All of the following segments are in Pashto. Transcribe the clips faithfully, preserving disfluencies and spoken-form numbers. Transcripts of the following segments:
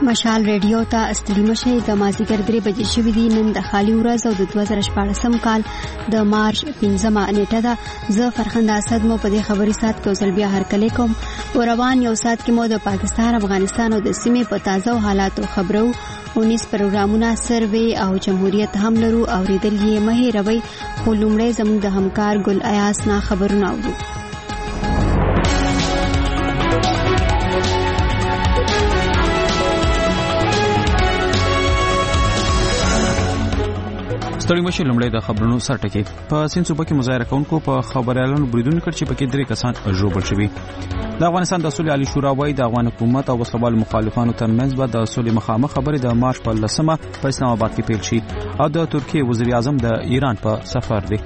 مشال ریډیو ته استړي مشه د مازیګر درې بجې شوې دي. نن د خالي ورځ او د دوه زره شپاړسم کال د مارچ پنځمه نیټه ده. زه فرخنده اسد مو په دې خبري سات کې وزل بیا هرکلی کوم. روان یو سات کې مو د پاکستان، افغانستان او د سیمې په تازه حالاتو خبرو. اونیس پروګرامونه، سروې او جمهوریت هم لرو. اوریدل یې مه هېروئ، خو لومړی زموږ د همکار ګل ایاس نه خبرونه اورو. ستړي مشه لومړی د خبرونو سرټکی. په سیند صوبه کې مظاهره کوونکو په خبريالانو بریدونه کړ چې پکې درې کسان ژوبل شوي. د افغانستان د صلح علی شورا وايي د افغان حکومت او وسلوال مخالفانو ترمنځ به د صلح مخامخ خبرې د مارچ په لسمه په اسلام آباد کې پیل شي او د ترکیه وزیر اعظم د ایران په سفر دی.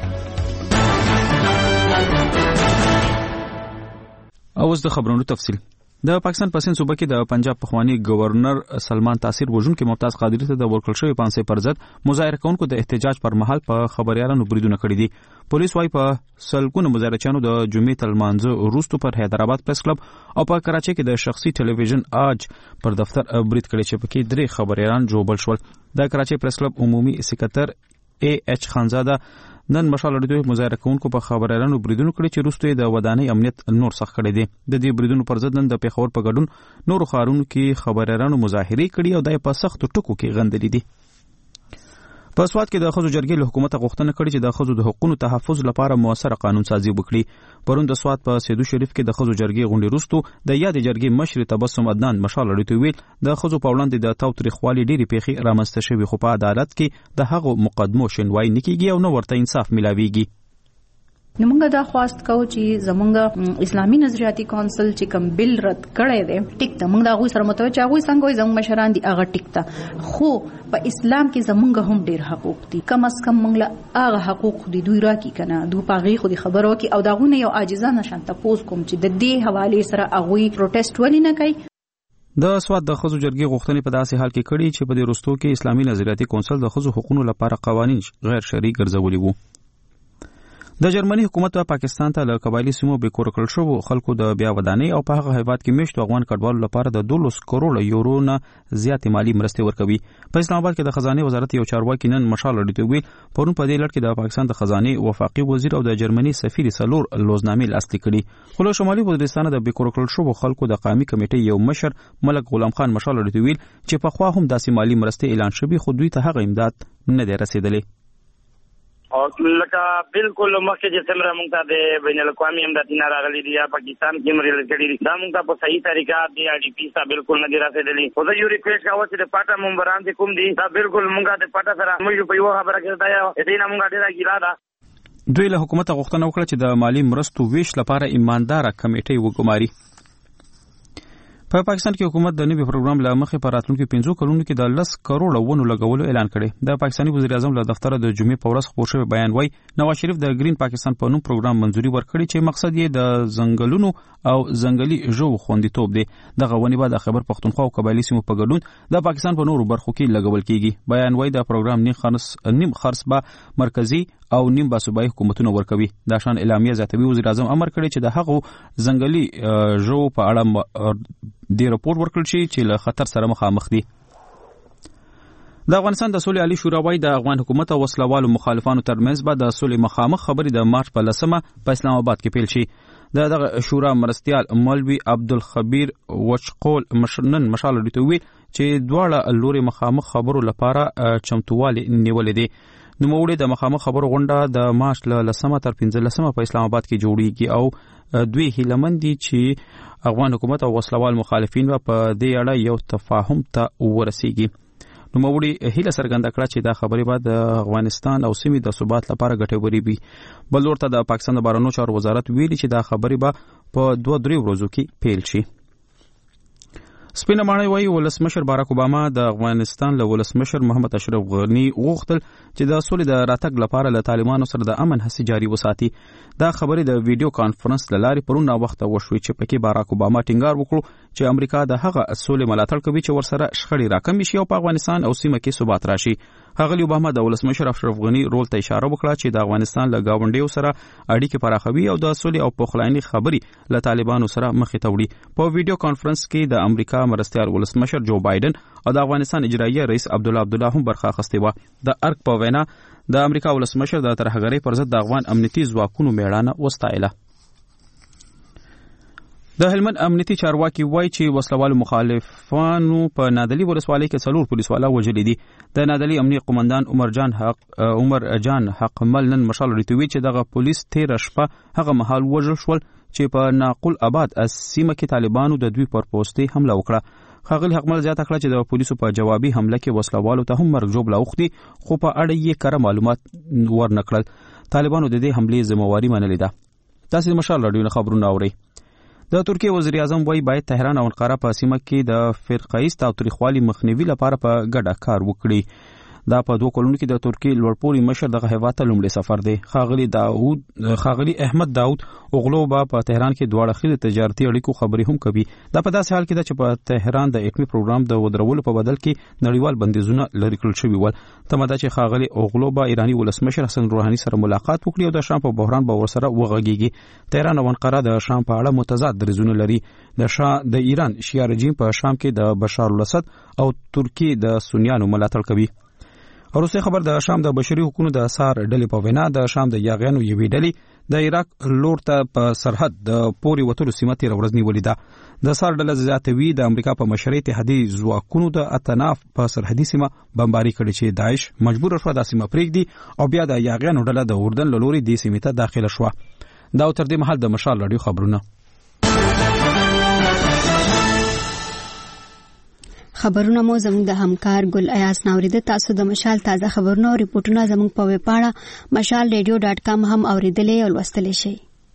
اوس د خبرونو تفصیل. د پاکستان په سیند صوبه کې د پنجاب پخوانی گورنر سلمان تاثیر وژونکي ممتاز قادری ته د ورکړل شوی پانسۍ پر ضد مظاهره کوونکو د احتجاج پر مهال په خبريالانو بریدونه کړي دي. پولیس وايي په سلګونو مظاهرچیانو د جمعې تر لمانځه وروسته پر حیدرآباد پریس کلب او په کراچۍ کې د شخصي ټلویزیون آج پر دفتر برید کړي چې پکې درې خبريالان جوړ شول. د کراچۍ پریس کلب عمومي سکرټر ای ایچ خانزاده نن مشال لري مظاهره کوونکو په خبريالانو بریدونه کړي چې وروسته د ودانۍ امنیت نور سخت کړي دي. د دې بریدونو پر ضد نن د پیښور په ګډون نورو ښارونو کې خبريالانو مظاهره کړي او د په سختو ټکو کې غندلي دي. په سوات کې د خزو جرګې له حکومت غوښتنه کړې چې د خزو د حقوقو تحفظ لپاره موثره قانون سازي وکړي. پرون د سوات په سیدو شریف کې د خزو جرګې غونډې وروسته د یاد جرګې مشر تبسم عدنان مشال لري ویل د خزو په وړاندې د تاوتریخوالي ډېری پیښې رامنځته شوي، خو په عدالت کې د هغو مقدمو شنوای نه کیږي او نو ورته انصاف ملاويږي. نو موږ دا خواست کوو چې زمونږ اسلامي نظریاتي کونسل چې کوم بل رد کړی دی ټیک ته موږ دا غوي سره متوجه چې هغه څنګه وي زموږ مشران دي هغه ټیک ته، خو په اسلام کې زمونږ هم ډیر حقوق دي. کم از کم موږ له هغه حقوق دي دوی راکې کنه دوی پاغي خو دي خبرو کې او داغونه یو عاجزانه شان تاسو کوم چې د دې حواله سره هغه پروتست ولې نه کوي. د سواد د خزو جرګې غوښتنې په داسې حال کې کړي چې په دې وروستو کې اسلامي نظریاتي کونسل د خزو حقوقو لپاره قوانین غیر شرعي ګرځولي وو. د جرمني حکومت په پاکستان ته له قبایلی سیمو به کور کړل شو خلکو د بیا ودانۍ او په هغه هیواد کې میشتو افغان کډوالو لپاره د دولس کروڑ یورو نه زیات مالی مرستې ورکوي. په اسلام آباد کې د خزانه وزارت یو چارواکي نن مشال لري ویل پرون په دې لړ کې د پاکستان د خزانه وفاقي وزیر او د جرمني سفیر سلور لوزنامې لاسلیک کړي. خو له شمالي وزیرستان د به کور کړل شو خلکو د قومي کمیټې یو مشر ملک غلام خان مشال لري ویل چې په خوا هم داسې مالی مرستې اعلان شوي خو دوی ته هغه امداد نه دی رسیدلی. او لکه بالکل مخکې چې څنګه موږ ته د بین الاقوامي امدادي نه راغلي دي یا پاکستان کې مرل کړي دي دا موږ ته په صحیح طریقه دی آی ډي پی سره بالکل نه دی رسیدلی. خو زه یو ریکوېسټ کوم چې د پټه ممبران چې کوم دي دا بالکل موږ د پټه سره موږ په یو خبره کې دا یو دې نه موږ ډیره ګیلا ده. دوی له حکومت غوښتنه وکړه چې د مالی مرستو ویش لپاره ایماندار کمیټې وګماري. په پاکستان کې حکومت د نوي پروګرام له مخې په راتلونکو پنځو کلونو کې د لس کروڑ ونو لګولو اعلان کړي. د پاکستاني وزیر اعظم له دفتر د جمعې په ورځ خبر شوی بیان وايي نواز شریف د گرین پاکستان په نوم پروګرام منځوري ورکړي چې مقصد یې د ځنګلونو او ځنګلي ژوو خوندیتوب دی. دغه ونې به د خیبر پښتونخوا او قبایلی سیمو په ګډون د پاکستان په نورو برخو کې لګول کیږي. بیان وايي د پروګرام نیم خرڅ نیم خرڅ به مرکزی او نیم به صوبایي حکومتونه ورکوي. دا شان اعلامیه زیاتوي وزیر اعظم امر کړی چې د هغو ځنګلي ژوو په اړه د راپور ورکړل شي چې له خطر سره مخامخ دي. د افغانستان د صلح علی شورا وايي د افغان حکومت او وسلوالو مخالفانو ترمنځ به د صلح مخامخ خبرې د مارچ په لسمه په اسلام آباد کې پیل شي. د دغه شورا مرستیال مولوي عبدالخبیر وچقول مشنن مشال لري چې دواړه لوري مخامخ خبرو لپاره چمتووالی نیولې دي. نو موږ د مخامخ خبرو غونډه د مارچ له لسمه تر پنځلسمه په اسلام آباد کې جوړیږي او دوی هیلمن دي چې افغان حکومت او وسلوال مخالفین په دې اړه یو تفاهم ته ورسیږي. نو موږ هیله څرګنده کړه چې دا خبرې به د افغانستان او سیمې د ثبات لپاره ګټورې وي. بل ورته د پاکستان د بهرنیو چارو وزارت ویلي چې دا خبرې به په دوه درې ورځو کې پیل شي. سپینه ماڼۍ وايي ولسمشر باراک اوباما د افغانستان له ولسمشر محمد اشرف غني غوښتل چې د سولې د راتګ لپاره له طالبانو سره د امن هڅې جاري وساتي. دا خبرې د ویډیو کانفرنس له لارې پرون وخت وشوي چې پکې باراک اوباما ټینګار وکړو چې امریکا د هغه سولې ملاتړ کوي چې ورسره شخړې راکمې شي او په افغانستان او سیمه کې ثبات راشي. ښاغلي اوباما د ولسمشر اشرف غني رول ته اشاره وکړه چې د افغانستان له ګاونډیو سره اړیکې پراخوي او د سولې او پخلاینې خبرې له طالبانو سره مخې ته وړي. په ویډیو کانفرنس کې د امریکا مرستیال ولسمشر جو بایدن او د افغانستان اجراییه رئیس عبدالله عبدالله هم برخه اخیستې وه. د ارګ په وینا د امریکا ولسمشر د ترهګرۍ پر ضد د افغان امنیتي ځواکونو میړانه وستایله. د هلمند امنیتي چارواکي وایي چې وسلوالو مخالفانو په نادلي ولسوالۍ کې څلور پولیسوالا وژلي دي. د نادلي امنیه قومندان عمر جان حق عمر جان حق مل نن مشال ریتوي چې دغه پولیس تیر شپه هغه مهال وژل شول چې په ناقل آباد سیمه کې طالبانو د دوی پر پوسټي حمله وکړه. ښاغلي حق مل زیاته کړه چې د پولیسو په جوابي حمله کې وسلوالو ته هم مرګ ژوبله اوښتي خو په اړه یې کره معلومات ورنکړل. طالبانو د دې حملې ذمہواري منلې ده. تاسو د مشال راډیو نه خبرونه اورئ. د ترکیه وزیر اعظم وایي باید تهران او انقره په سیمه کې د فرقه‌ایست او تاریخوالي مخنیوي لپاره په ګډه کار وکړي. دا په دوه کلونو کې د ترکیه لوړپوړي مشر دغه هیواد ته لومړی سفر دی. ښاغلي داوود ښاغلي احمد داوود اوغلو به په تهران کې دواړه خیل تجارتي اړیکو خبرې هم کوي. دا په داسې حال کې ده چې په تهران د اټومي پروګرام د ودرولو په بدل کې نړیوال بندیزونه لرې کړل شوي ول. تمه ده چې ښاغلي اوغلو به ایراني ولسمشر حسن روحاني سره ملاقات وکړي او د شام په بحران به ورسره وغږیږي. تهران او انقره د شام په اړه متضاد دریځونه لري. د شاه د ایران شیعه رژیم په شام کې د بشار الاسد او ترکیه د سنیانو ملاتړ کوي. وروسته خبر د شام د بشري حقوقو د اثار ډلې په وینا د شام د یاغیانو یوې ډلې د عراق لور ته په سرحد د پوري وتلو سیمه تیر ورځ نیولې ده. د اثار ډله زیاتوي د امریکا په مشرۍ اتحادیې ځواکونو د اطناف په سرحدي سیمه بمباري کړې چې داعش مجبور شو د سیمه پرېږدي او بیا د یاغیانو ډله د اردن له لوري دې سیمې ته داخله شوه. دا تر دې مهال د مشال راډیو خبرونه. خبرونه مو زموږ د همکار ګل ایاس ناوریده. تاسو د مشال تازه خبرونه او ریپورتونه زموږ په ویب پاڼه مشال ریډیو ډاټ کام هم اوریدلې او لوستلی شئ.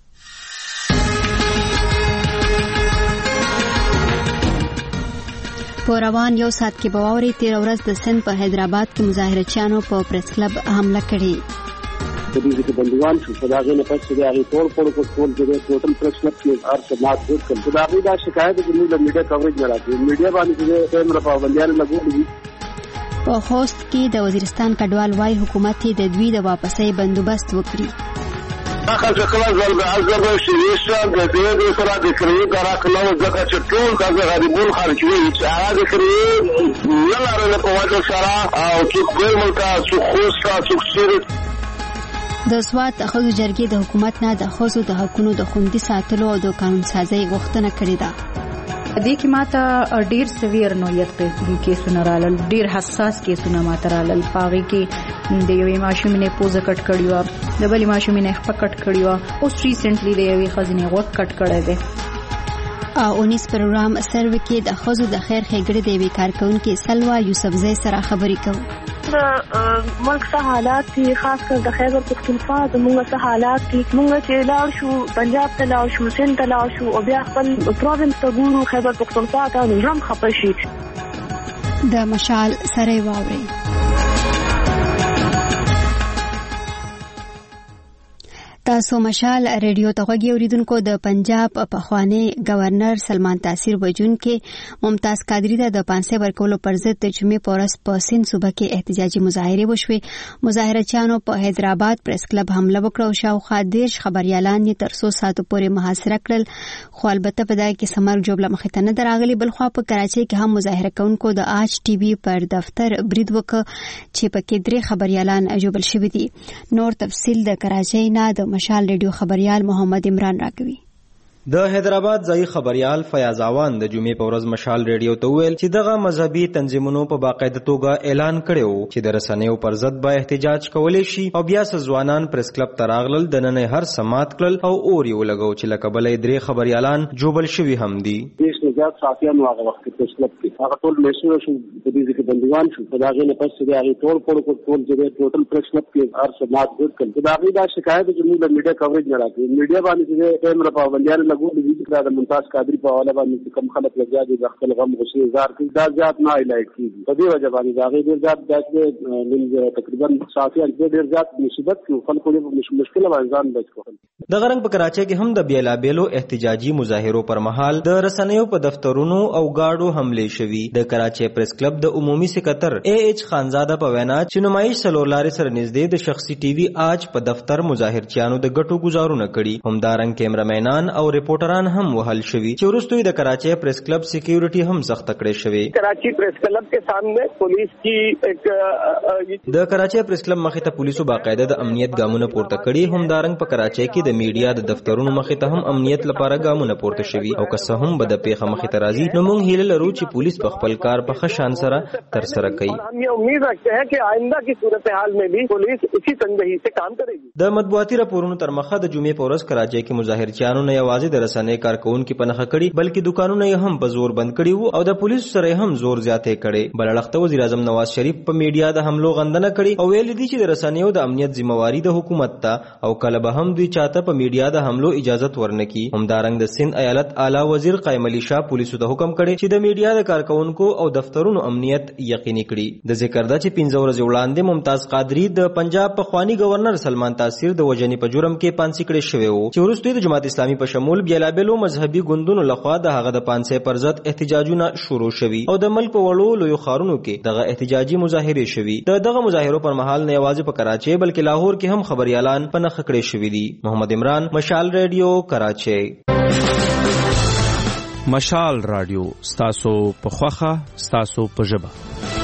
په روان یو ساعت کې به واورئ تېره ورځ د سند په حیدرآباد کې مظاهرچیانو په پریس کلب حمله کړې. د دې کې بندوان شو په داغه نه پس د هغه ټول ټول کو ټول د ټوټل پریس کلب کې هر څه مات ورک کړ. دا غي دا شکایت د موږ د میډیا کوریج نه راځي. میډیا باندې د کیمرا په باندې لګولې. په خوست کې د وزیرستان کډوال وايي حکومت د دوی د واپسۍ بندوبست وکړي. هغه څه کله ځل ازغه شي چې د دې د سره د کړي کارا کلو ځکه چې ټول د غریبون خلک وي چې هغه د کړي نه لري په وجه سره او چې ګل ملک څو خوست څو شیر د سوات ښځو جرګې د حکومت نه د ښځو د حقونو د خوندي ساتلو او د قانون سازۍ غوښتنه کړې ده. دې کې ماته ډیر سویر نوعیت کیسونه رالل، ډیر حساس کیسونه ماته رالل. پاغي کې د یوې ماشومې پوزه کټ کړی و، د بلې ماشومې خپه کټ کړی و، اوس ریسنټلی د یوې ښځې غوږ کټ کړی دی. اونیس پروګرام سروې کې د ښځو د خیر ښېګړې د یوې کارکونکې سلوا یوسفزۍ سره خبرې کوو. د ملک څه حالات دي، خاص کر د خیبر پختونخوا زموږ څه حالات دي. موږ چې لاړ شو پنجاب ته لاړ شو، سند ته لاړ شو او بیا خپل پروvince ته ګورو خیبر پختونخوا ته، نو زړه خپه شي. د مشال سره واوري. تاسو مشال ریډیو ته غوږی اوریدونکو. د پنجاب پخوانی گورنر سلمان تاثیر وجونکې ممتاز قادری ته د پانسۍ ورکولو پر ضد د جمعې په ورځ په سند صوبه کې احتجاجي مظاهرې وشوې. مظاهرچیانو په حیدرآباد پریس کلب حمله وکړه او شاوخوا دېرش خبریالان یې تر څو ساعتو پورې محاصره کړل، خو البته په دغه کې سمر جوړه مخې ته نه درغلي. بلخوا په کراچۍ کې هم مظاهره کوونکو د آج ټي وي پر دفتر برید وکړ چې پکې درې خبریالان ژوبل شوي دي. نور تفصیل د کراچۍ نه د مشال ریډیو خبریال محمد عمران راکوي. د حیدرآباد ځای خبریال فیاض اوان د جمعې په ورځ مشال ریډیو ته وویل چې دغه مذهبي تنظیمونو په باقاعده توګه اعلان کړی و چې د رسنیو پر ضد به احتجاج کولی شي او بیا ځوانان پریس کلب ته راغلل، د نن هر سمات کړل او اور یې ولګو چې لکه بلې درې خبریالان جوبل شوي هم دي. دیش نجات صافیان هغه وخت پریس کلب کې هغه ټول میسور شو، د دې کې بندوان شو. په داغه نه پس د هغه ټول ټول کو ټول چې ټوټل پریس کلب کې هر سمات ورک کړل. دا غي دا شکایت چې موږ د میډیا کوریج نه راځي. میډیا باندې چې کیمرا په باندې لګول دي چې د ممتاز قادری په حواله باندې کوم خلک لګیا دي د خپل غم غصې اظهار کوي دا زیات نه هایلایټ کیږي په دې وجه باندې دا غي ډیر زیات د نن تقریبا صافي ډیر زیات مصیبت کې خلکو له مشکل باندې ځان بچ کول. د غرنګ په کراچۍ کې هم د بیلابېلو احتجاجي مظاهرو پر مهال د رسنیو په دفترونو او گاډو حمله شوي. د کراچۍ پریس کلب د عمومي سکتر اے ایچ خانزاده په وینا چې نمایش څلورلارې سره نږدې د شخصي ټي وي آج په دفتر مظاهرچیانو د ګټو گزارونه کړي. همدارنګ کیمرامینان او ریپورټران هم وهل شوي چې وروسته د کراچۍ پریس کلب سکیورټي هم سخت کړې شوې. کراچی پریس کلب کے سامنے پولیس کی ایک د کراچۍ پریس کلب مخې ته پولیسو باقاعده د امنیت ګامونه پورته کړي. همدارنګ په کراچۍ کې د میډیا د دفترونو مخې ته هم امنیت لپاره ګامونه پورته شوي او که څه هم به د پیښه مخې ته راځي نو موږ هیله لرو چې پولیس په خپل کار په ښه شان سره ترسره کوي. हम ये उम्मीद रखते हैं कि आइंदा की सूरत-ए-हाल में भी पुलिस इसी तनदेही से काम करेगी. د مطبوعاتي راپورونو تر مخه د جمعې په ورځ کراچۍ کې مظاهرچیانو نه یوازې د رسنۍ کارکونکو په نخښه کړي بلکې دکانونه یې هم په زور بند کړي وو او د پولیسو سره هم زور زیاتې کړي. بل اړخته وزیر اعظم نواز شریف په میډیا د حملو غندنه کړي او ویل دي چې د رسنیو د امنیت ذمہواری د حکومت ته او کله به هم دوی چاته په میډیا د حملو اجازه ورنکړي. همدارنګ د سند ایالت اعلی وزیر قائم علي شاه پولیسو ته حکم کړي چې د میډیا د کارکونکو او دفترونو امنیت یقیني کړي. د ذکر ده چې پنځه ورځې وړاندې ممتاز قادری د پنجاب پخوانی گورنر سلمان تاثیر د وژنې په جرم کې پانسي کړی شوی و چې وروسته د جماعت اسلامي په شمول بیلابېلو مذهبي ګوندونو لخوا د هغه د پانسي پر ضد احتجاجونه شروع شوي او د ملک په وړو لویو ښارونو کې دغه احتجاجي مظاهرې شوي. د دغه مظاهرو پر مهال نه یوازې په کراچۍ بلکې لاهور کې هم خبريالان په نښه کړي شوي دي. محمد عمران، مشال ریډیو، کراچۍ. مشال رادیو ستاسو په خوخه ستاسو په ژبه.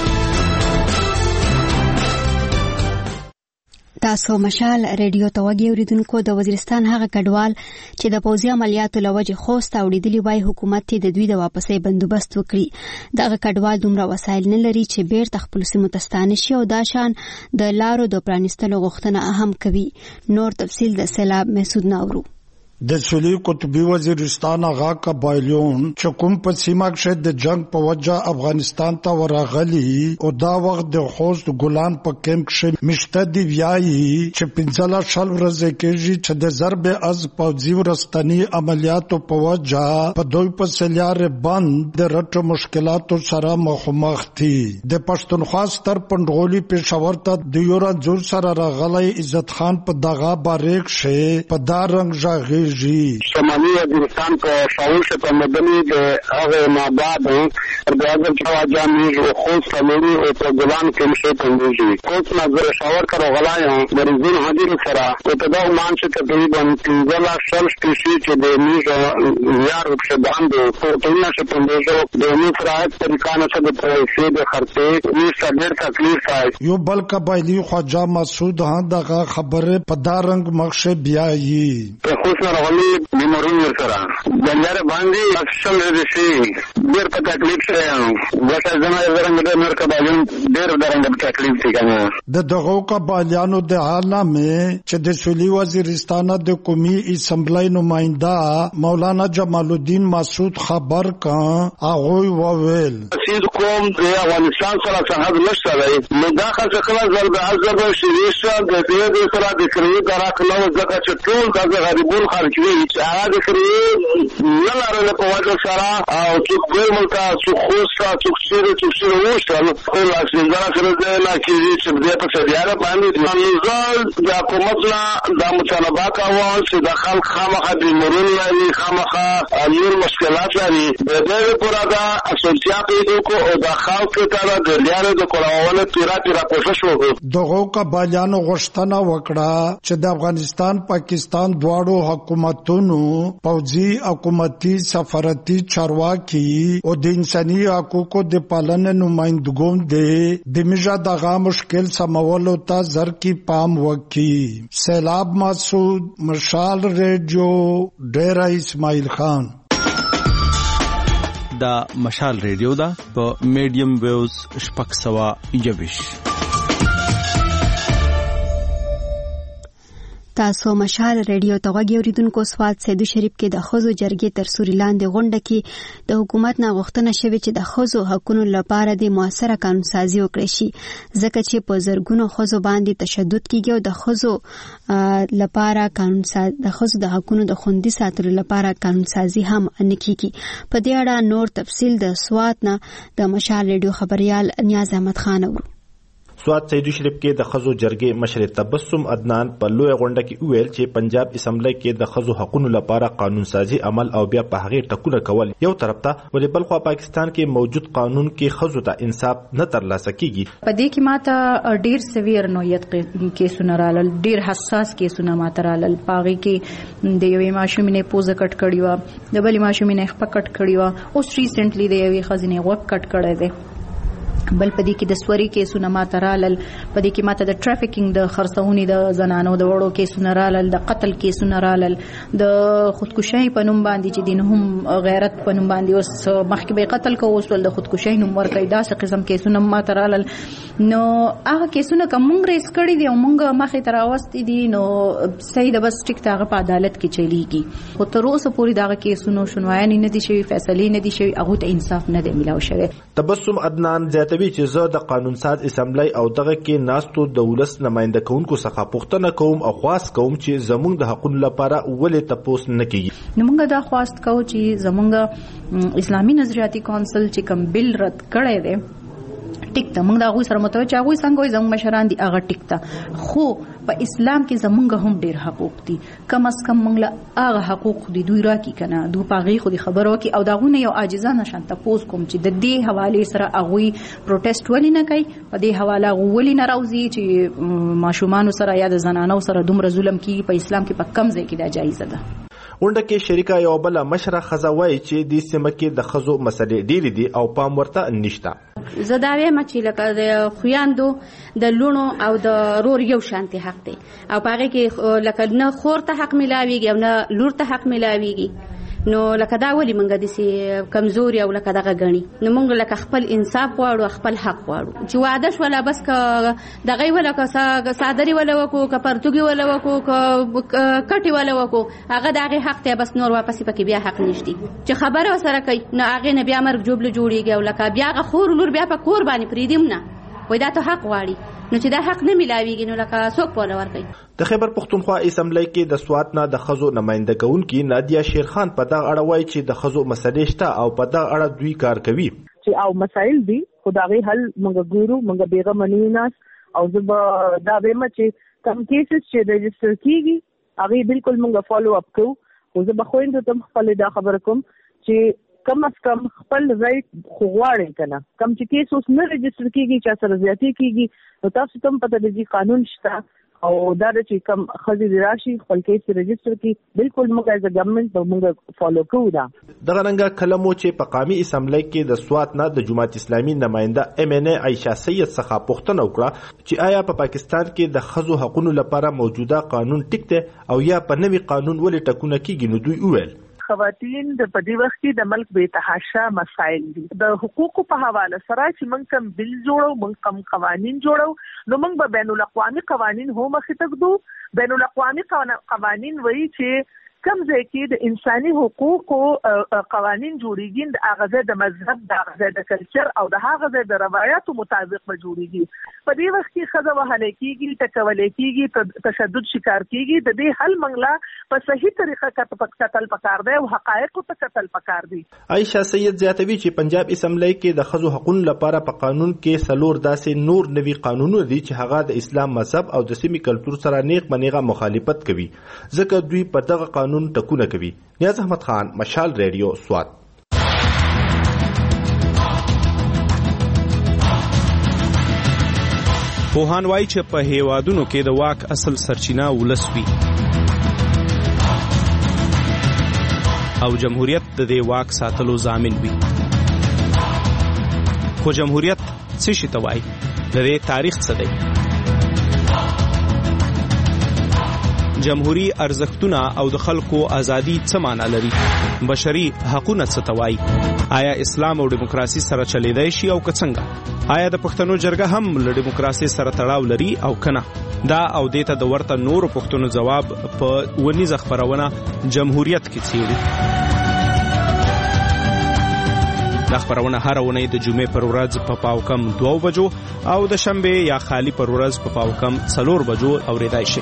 تاسو مشال ریډیو ته وګورئ. اوریدونکو د وزیرستان هغه کډوال چې د پوځي عملیاتو لوجه خوست اوریدلی وای حکومت ته د دوی د واپسې بندوبست وکړي. دغه کډوال دومره وسایل نه لري چې بیرته خپل سیمو ته ستانه شي او دا شان د لارو د پرانیستلو غوښتنه هم کوي. نور تفصیل د سیلاب محسود ناورو. د سویلي قطبي وزیرستان هغه قبایلون چې کوم په سیمه کې د جنگ په وجه افغانستان ته ورغلي او دا وخت د خوست ګلان په کیمپ کې مشته دی ویایي چې پنځله شل ورځې کېږي چې د ضرب از پوځي ورستنی عملیاتو په وجه په دوی په سلیار بند د رټ مشکلاتو سره مخامخ دي. د پښتونخوا ستر پندغولي پېښور ته د یو رنځور سره راغلی عزت خان په دغه باریک شه په دا رنګ ژغي شمالي وزیرستان په شاول سے په مدني د هغه مابعد د اعظم شاه جامع او خوست کلوري او په ګلان کې مشه پندوږي. خوست نظر شاور کړه غلای د رزين حاضر سره او په دا مان چې تقریبا پنځه شل سپیشي چې د میږه یار په باندې او په نه چې پندوږي د نو فرات طریقانه څخه د پیسې د خرڅې نو څلور تکلیف راځي. یو بل قبایلی خواجه مسعود هان دغه خبره په دا رنګ مخشه بیايي. په خوست غلی بیمارون ورسره بندر باندې اصل دې شي ډېر په تکلیف شوم. وټه زما زرنګ د نور قبایلون ډېر درنګ تکلیف دي کنه. د دغه قبایلانو د حالامه چې د سویلي وزیرستان د قومي اسمبلی نماینده مولانا جمال الدین مسعود خبر کړ هغه وویل سید قوم د افغانستان سره څنګه نشته دی نو دا څنګه ضرب عذاب شریشه د دې سره د کړي کراکلو ځکه چې ټول د غریبون خلک چې هغه د کړي نه لرله په وجه سره او چې ګور ملکا چې خوست چې څیره چې څیره وشتل خو لاسین دا سره د لا کې چې دې په سیاره باندې نظام د حکومت نه د مطالبات او چې د خلک خامخا د مرون لري خامخا امیر مشکلات لري د دې پورا د اسوسیاتو کو او د خلک ته د لیاره د کولونه تیرا تیرا کوشش وکړو. دغه قبایلانو غوښتنه وکړه چې د افغانستان پاکستان دواړو حکومتونو پوځي حکومتي سفارتي چارواکي او د انساني حقوقو د پالنې نمائندګان دي د میجا دغه مشکل سمولو ته زر کی پام وکي. سیلاب مسعود، مشال ریډیو، ډیرا اسماعیل خان. دا مشال ریډیو دا په میډیم ویوز شپږ سوه یوویشت. تاسو مشال ریډیو ته غوږی اوریدونکو سواد سیدو شریف کې د خزو جرګې تر سوري لاندې غونډه کې د حکومت نه غوښتنه شوې چې د خزو حقوقو لپاره د موثره قانون سازي وکړي شي ځکه چې په زرګونو خزو باندې تشدد کیږي او د خزو لپاره قانون ساز د خزو د حقوقو د خوندي ساتلو لپاره قانون سازي هم نه کیږي. په دې اړه نور تفصیل د سواد نه د مشال ریډیو خبريال نیاز احمد خان اورو. سواد سیدو شریف کې د خزو جرګې مشر تبسم عدنان په لوی غونډه کې ویل چې پنجاب اسمبلی کې د خزو حقوقو لپاره قانون سازي عمل او بیا په هغه ټکونه کول یو طرف ته ولې بل خو پاکستان کې موجود قانون کې خزو ته انصاف نه ترلاسه کیږي. په دې کې ماته ډیر سویر نوعیت کیسونه رالل ډیر حساس کیسونه ماته رالل پاغي کې د یوې ماشومې پوزه کټ کړی و د بلې ماشومې خپه کټ کړی و اوس ریسنټلی د یوې خزینې غوږ کټ کړی دی بل پدې کې د سوري کیسونه ماته رالل پدې کې ماته د ټرافیکینګ د خرڅونې د زنانو د وړو کیسونه رالل د قتل کیسونه رالل د خودکشي په نوم باندې چې دین هم غیرت په نوم باندې اوس مخکې به قتل کوو اوس د خودکشي نوم ورکړي داسې قسم کیسونه ماته رالل نو هغه کیسونه کوم ریس کړي دي او مونږ مخې تر واستي دي نو صحیح د بس ټیک تاغه په عدالت کې چلیږي خو تر اوسه پورې دغه کیسونو شنوایان نه دي شوی فیصله نه دي شوی هغه ته انصاف نه دی ملاو شوی. تبسم عدنان زیاته چې زه د قانون ساز اسمبلی او دغه کې ناستو د ولس نماینده کوونکو څخه پوښتنه کوم او خواست کوم چې زموږ د حقوقو لپاره ولې تپوس نه کیږي. نو موږ دا خواست کوو چې زموږ اسلامي نظریاتي کونسل چې کوم بل رد کړی دی ټیک ته موږ دا غوښ سره متوجه چې هغه څنګه زموږ مشران دي هغه ټیک ته خو په اسلام کې زموږ هم ډیر حقوق دي کم از کم موږ له هغه حقوق دي دوی راکی کنه دوی پاغي خو دي خبرو کې او داغونه یو عاجزانه شان تاسو کوم چې د دې حواله سره هغه پروټیسټ ولې نه کوي په دې حواله ولې نه راوځي چې ماشومان سره یا د زنانو سره دومره ظلم کیږي په اسلام کې په کم ځای کې دا جایز ده. غونډه کې شریکه یو بل مشره خزه وایي چې د سیمه کې د خزو مسلې ډېرې دي او پام ورته نشته. زه دا وایم چې لکه د خویاندو د لونو او د رور یو شانتي حق دی او پاره کې لکه نه خور ته حق ملاويږي او نه لور ته حق ملاويږي نو لکه دا ولي مونږ د سي کمزوري او لکه دغه غني نو مونږ لکه خپل انصاف غواړو خپل حق غواړو چې وعده شو ولا بس ک دغه ولا ک صادري ولا وکو ک پرتګي ولا وکو ک کټي ولا وکو هغه دغه حق ته بس نور واپس پکې بیا حق نشتی چې خبره سره کوي نو هغه نه بیا مرګ جوړ جوړيږي او لکه بیا غ خور لور بیا په کور باندې پریدم نه وای دا ته حق غواړي نو چې دا حق نه ملاويږي نو لکه څوک په لور کوي. د خیبر پختونخوا اسمبلی کې د سوات نه د خزو نماینده کوونکی نادیا شیرخان په دغه اړه وایي چې د خزو مسلې شته او په دغه اړه دوی کار کوي چې او مسایل دي خدای حل موږ ګورو موږ بیغه منیناس او زب دا به چې کم کیسز چې رجسټر کیږي هغه بالکل موږ فالو اپ کوو او زب خويند ته خپل دا خبر کوم چې کم از کم خپل رائټ خوغواړي کنه کم چې کیس اوس نه رجسټر کیږي چې سره زیاتی کیږي نو تاسو ته پته دی قانون شته او دا چې کم خزي راشي خپل کیس رجسټر کی بالکل موږ از ګورنمنت موږ فالو کوو دا دغه رنګه کلمو چې په قومي اسمبلی کې د سوات نه د جماعت اسلامي نماینده ام ان ای عائشہ سید څخه پوښتنه وکړه چې آیا په پاکستان کې د خزو حقوقو لپاره موجوده قانون ټیک دی او یا په نوي قانون ولې ټکونه کیږي نو دوی وویل خواتین د پدی وخت کې د ملک به تحاشا مسائل دي د حقوقو په حواله سره چې موږ کم بل جوړو موږ کم قوانين جوړو نو موږ به بین الاقوامي قوانين هم مخې ته ګدو بین الاقوامي قوانين وایي چې کم ځای کې د انساني حقوقو قوانين جوړیږي د هغه د مذهب د هغه د کلچر او د هغه د روایتو مطابق به جوړیږي په دې وخت کې خزه وهل کېږي ټکول کېږي تشدد شکار کېږي د دې حل منګلا په صحیح طریقه کتل پکار دی او حقایق ته کتل پکار دی. عائشہ سید زیاتوي چې پنجاب اسمبلی کې د خزو حقوقو لپاره په قانون کې سلور داسې نور نوي قانونونه دي چې هغه د اسلام مذهب او د سیمې کلچر سره نیغ منیغه مخالفت کوي ځکه دوی په دغه قانون ټکونه کوي. نیاز احمد خان مشال ریډیو سوات. پوهان وایي چې په هیوادونو کې د واک اصل سرچینه ولس وي او جمهوریت د دې واک ساتلو ضامن وي خو جمهوریت څه شي ته وایي د دې تاریخ څه دی جمهوری ارزښتونه او د خلکو ازادي څه معنی لري بشري حقوقونه څه ته وایي آیا اسلام او دیموکراسي سره چلیدای شي او که څنګه آیا د پښتنو جرګه هم له دیموکراسي سره تړاو لري او کنه؟ دا او دیته د ورته نورو پښتنو جواب په ونیزه خبرونه جمهوریت کې څیړي. دا خبرونه هر اونۍ د جمعې پر ورځ په پاو کم دوه بجو او د شنبه یا خالی پر ورځ په پاو کم څلور بجو اوریدای شي.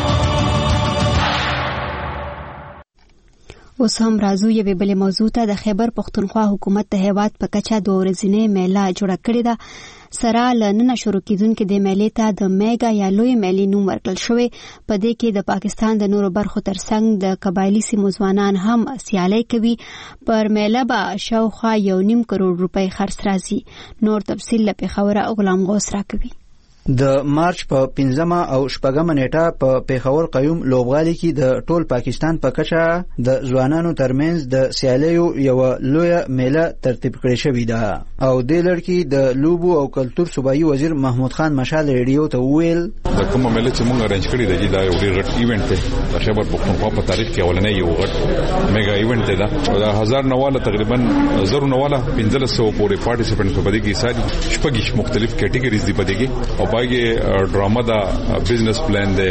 اوس هم راځو یوې بلې موضوع ته. د خیبر پښتونخوا حکومت د هیواد په کچه دوه ورځنۍ میله جوړه کړې ده. سره له نن شروع کیدونکې د میلې ته د میګا یا لوی میلې نوم ورکړل شوی. په دې کې د پاکستان د نورو برخو ترڅنګ د قبایلی سیمو ځوانان هم سیالي کوي. پر میله به شاوخوا یو نیم کروڑ روپۍ خرڅ راځي. نور تفصیل له پېښوره غلام غوث راکوي. د مارچ په پنځمه او شپږمه نیټه په پیښور قیوم لوبغالي کې د ټول پاکستان په کچه د ځوانانو ترمنځ د سیالیو یو لویه میله ترتیب کړې شوې ده او د لړکی د لوبو او کلتور صوبایي وزیر محمود خان مشال ریډیو ته وویل د کومه میله چې موږ ارنج کړی دی دا یو ډیر غټ ایونت دی. د خیبر پښتونخوا په تاریخ کې اولنې یو غټ میگا ایونت دی. دا هزار نواله تقریبا زرو نواله پنځه سوه پورې پارټیسپینټ په دې کې ساري شپږ مختلف کټګوریز دی په دې کې او باقي ډراما دا بزنس پلان دی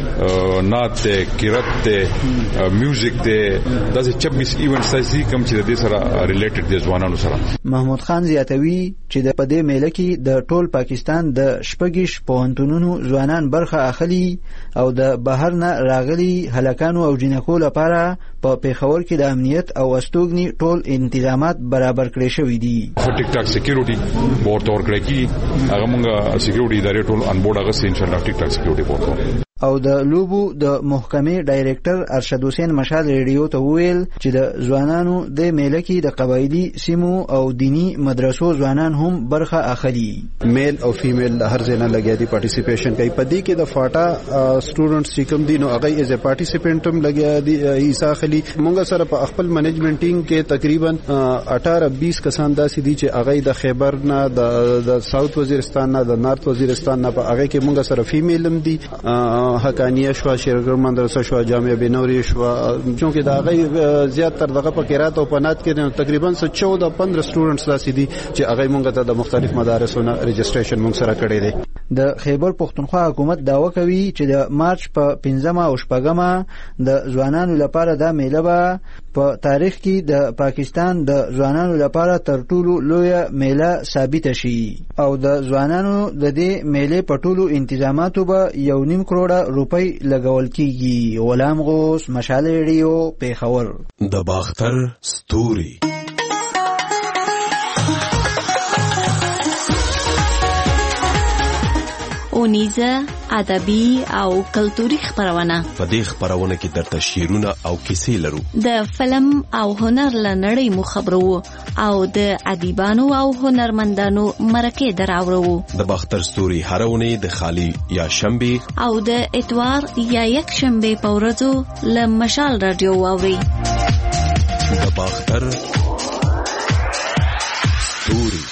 نات دی قرات دی میوزیک دی دا چوبیس ایونټس دي کوم چې د دې سره ریلیټډ دي ځوانانو سره. محمود خان زیاتوي چې د پدې میله کې د ټول پاکستان د شپږیش پوهنتونونو ځوانان برخه اخلي او د بهر نه راغلي هلکانو او جنکو لپاره په پیښور کې د امنیت او استوګنی ټول انتظامات برابر کړی شوی دي. ټیک ټاک سکیورټي بورډ اور کړی کی هغه موږ سکیورټي ادارې ټول ان بورډ هغه ان شاء الله ټیک ټاک سکیورټي بورډ او د لوبو د محکمې ډایریکټر ارشد حسین مشال ریډیو ته وویل چې د ځوانانو د میله کې د قبایلی سیمو او دینی مدرسو ځوانان هم برخه اخلي. میل او فیمیل هر ځای نه لګیا دي پارټیسیپیشن کوي. په دې کې د فاټا سټوډنټس چې کوم دي نو هغه ایز ا پارټیسیپینټ هم لګیا دي حصہ اخلي. موږ سره په خپل منیجمنت ټیم کې تقریبا اٹھارہ بیس کسان داسې دي چې هغه د خیبر نه د ساوث وزیرستان نه د نارث وزیرستان نه په هغه کې موږ سره فیمیل هم دي حقانیه شو شیرګر مدرسه شو جامعه بنوري شو چونکه دا غي زیات تر دغه په قرات او پنات کې تقریبا چودہ پندرہ سټوډنټس داسې دي چې هغه موږ ته د مختلف مدارسو نه ريجستریشن موږ سره کړی دی. د خیبر پښتونخوا حکومت داوا کوي چې د مارچ په پنځمه او شپږمه د ځوانانو لپاره دا میله به په تاریخ کې د پاکستان د ځوانانو لپاره تر ټولو لویه میله ثابت شي او د ځوانانو د دې میله په ټولو انتظاماتو به یو نیم کروڑه روپۍ لګول کیږي. غلام غوث مشال ریډیو پیښور. د باختر ستوري اونیزه ادبي او کلتوري خبرونه. په دې خبرونه کې درته شعرونه او کیسې لرو. د فلم او هنر لنړۍ مو خبرو او د ادیبانو او هنرمندانو مرکه دراوړو. د باختر ستوري هرونه د خالی یا شنبه او د اتوار یا یک شنبه په ورځو ل مشال رادیو واوري. د باختر ستوري.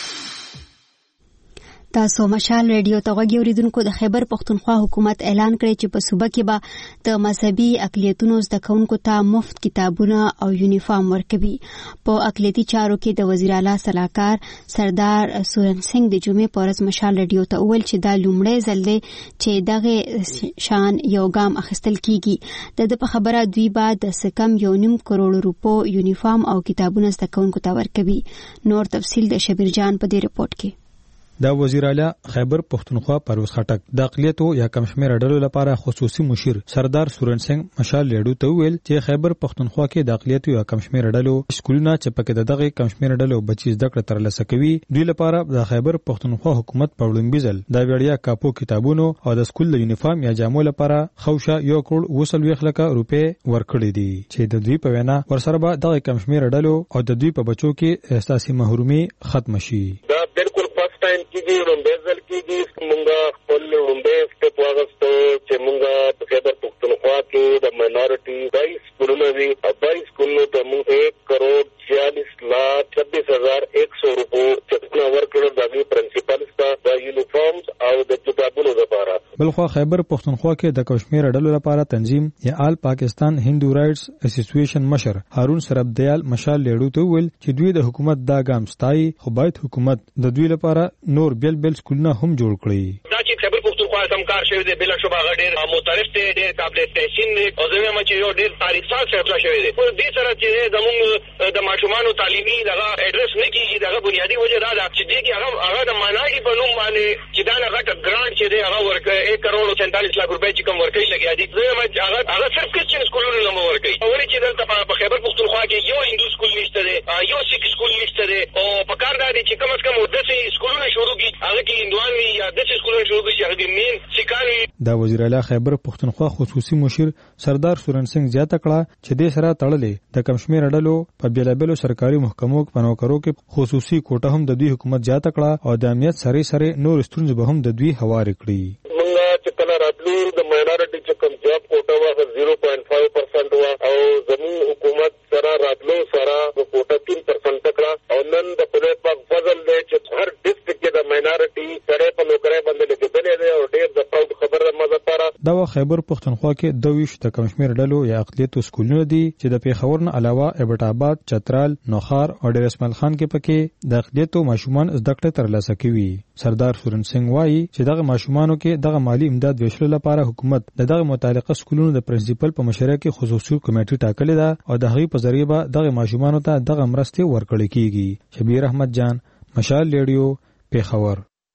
تاسو مشال ریډیو ته غوږی اوریدونکو. د خیبر پښتونخوا حکومت اعلان کړی چې په صوبه کې به د مذهبي اقلیتونو زده کوونکو ته مفت کتابونه او یونیفارم ورکوي. په اقلیتي چارو کې د وزیر اعلی صلاحکار سردار سورن سنگ د جمعې په ورځ مشال ریډیو ته وویل چې دا لومړی ځل دی چې دغه شان یو ګام اخیستل کیږي. د د په خبره دوی به د سکم یو نیم کروڑ روپو یونیفارم او کتابونه زده کوونکو ته ورکوي. نور تفصیل د شبیر جان په دې رپورت کې. دا وزیر اعلی خیبر پښتونخوا پرویز خټک د اقلیتو یا کم شمېر ډلو لپاره خصوصي مشیر سردار سورن سنگ مشال ریډیو ته ویل چې خیبر پښتونخوا کې د اقلیتو یا کم شمېر ډلو سکولونه چې پکې دغه کم شمېر ډلو بچي زده کړه ترلاسه کوي دوی لپاره د خیبر پښتونخوا حکومت په وړاندې ځل دا وړیا کاپو کتابونو او د سکول د یونیفارم یا جامو لپاره خوشا یو کروڑ وسل ویخ لکه روپے ورکړي دي چې د دوی په وینا ورسره به دغه کم شمېر ډلو او د دوی په بچو کې احساسي محرومي ختم شي. دا بالکل فرست ټایم کیږي رومبه ځل کیږي مونږه خپل رومبه سټپ واغستو چې مونږه په خیبر پښتونخوا کې د ماینورټي بائیس سکولونه دي او بائیس سکولونو ته مونږ ایک کروڑ چھیالیس لاکھ چھبیس ہزار ایک سو روپو چکونه ورکړل د پرنسپل ستا د یونیفارمز او د کتابونو لپاره. بلخوا خیبر پختونخوا کې د کشمیر ډلو لپاره تنظیم یا آل پاکستان هندو رائټس اسوسییشن مشر هارون سربدیال مشال لیړو ته ویل چې دوی د حکومت دا ګام ستایي خو باید حکومت د دوی لپاره نور بیل بیل سکولونه هم جوړ کړي. دا چې خیبر پختونخوا سمکار شوی دی بلا شوبه غډیر متعارف دی ډیر قابل تحسین دی او زموږ مچ یو ډیر تاریخ سال سره شوی دی. په دې سره چې زموږ د ماشومانو تعلیمي دغه اډرس نه کیږي دغه بنیادی وجه دا ده چې دغه هغه هغه د معنی په نوم باندې چې دا نه غټ ګرانټ چې دی هغه ورکه ایک کروڑ سینتالیس لاکھ روپے چې کوم ورکړي لګیا دي زموږ هغه هغه صرف کچن سکولونو نه ورکړي. ولې چې دلته په خیبر پختونخوا کې یو هندو سکول نشته دی یو سیک سکول نشته دی او په کار دا دي چې کم از کم داسې سکولونه شروع کړي هغه کې هندوان وي یا داسې سکولونه شروع کړي چې هغه مین سیکان وي. دا وزیر اعلی خیبر پختونخوا خصوصي مشیر سردار سورن سنگ زیاته کړه چې دې سره تړلې د کشمیر ډلو په بیلابلو سرکاري محکمو په نوکرو کې خصوصي کوټه هم د دوی حکومت زیاته کړه او د امنیت سره سره نور ستونزې به هم د دوی هوارې کړي. موږ چې کله راتلو د ماینورټي چې کوم جاب کوټه وه زیرو پوینټ فایو پرسنټ وه او زموږ حکومت سره راتلو سره کوټه تین پرسنټ کړه او نن د خدای پاک فضل دی چې هر ډسټرکټ کې د ماینورټي سره په نوکرۍ باندې لګېدلې دی او ډېر د پراود خبره ده مزه پاره. دا و خیبر پختونخوا کې دوه ویشت د کشمیر ډلو یا اقلیتو سکولونه دي چې د پیښور نه علاوه ایبټ آباد، چترال، نوخار او ډیر اسماعیل خان کې پکې د اقلیتو ماشومان زده کړې ترلاسه کوي. سردار سورن سنگ وایي چې دغه ماشومانو کې دغه مالی امداد ویشلو لپاره حکومت دغه متعلقه سکولونو د پرنسپل په مشوره کې خصوصي کمیټه ټاکلې ده او د هغې په ذریعه به دغه ماشومانو ته دغه مرستې ورکړل کیږي. شبیر احمد جان، مشال ریډیو، پیښور.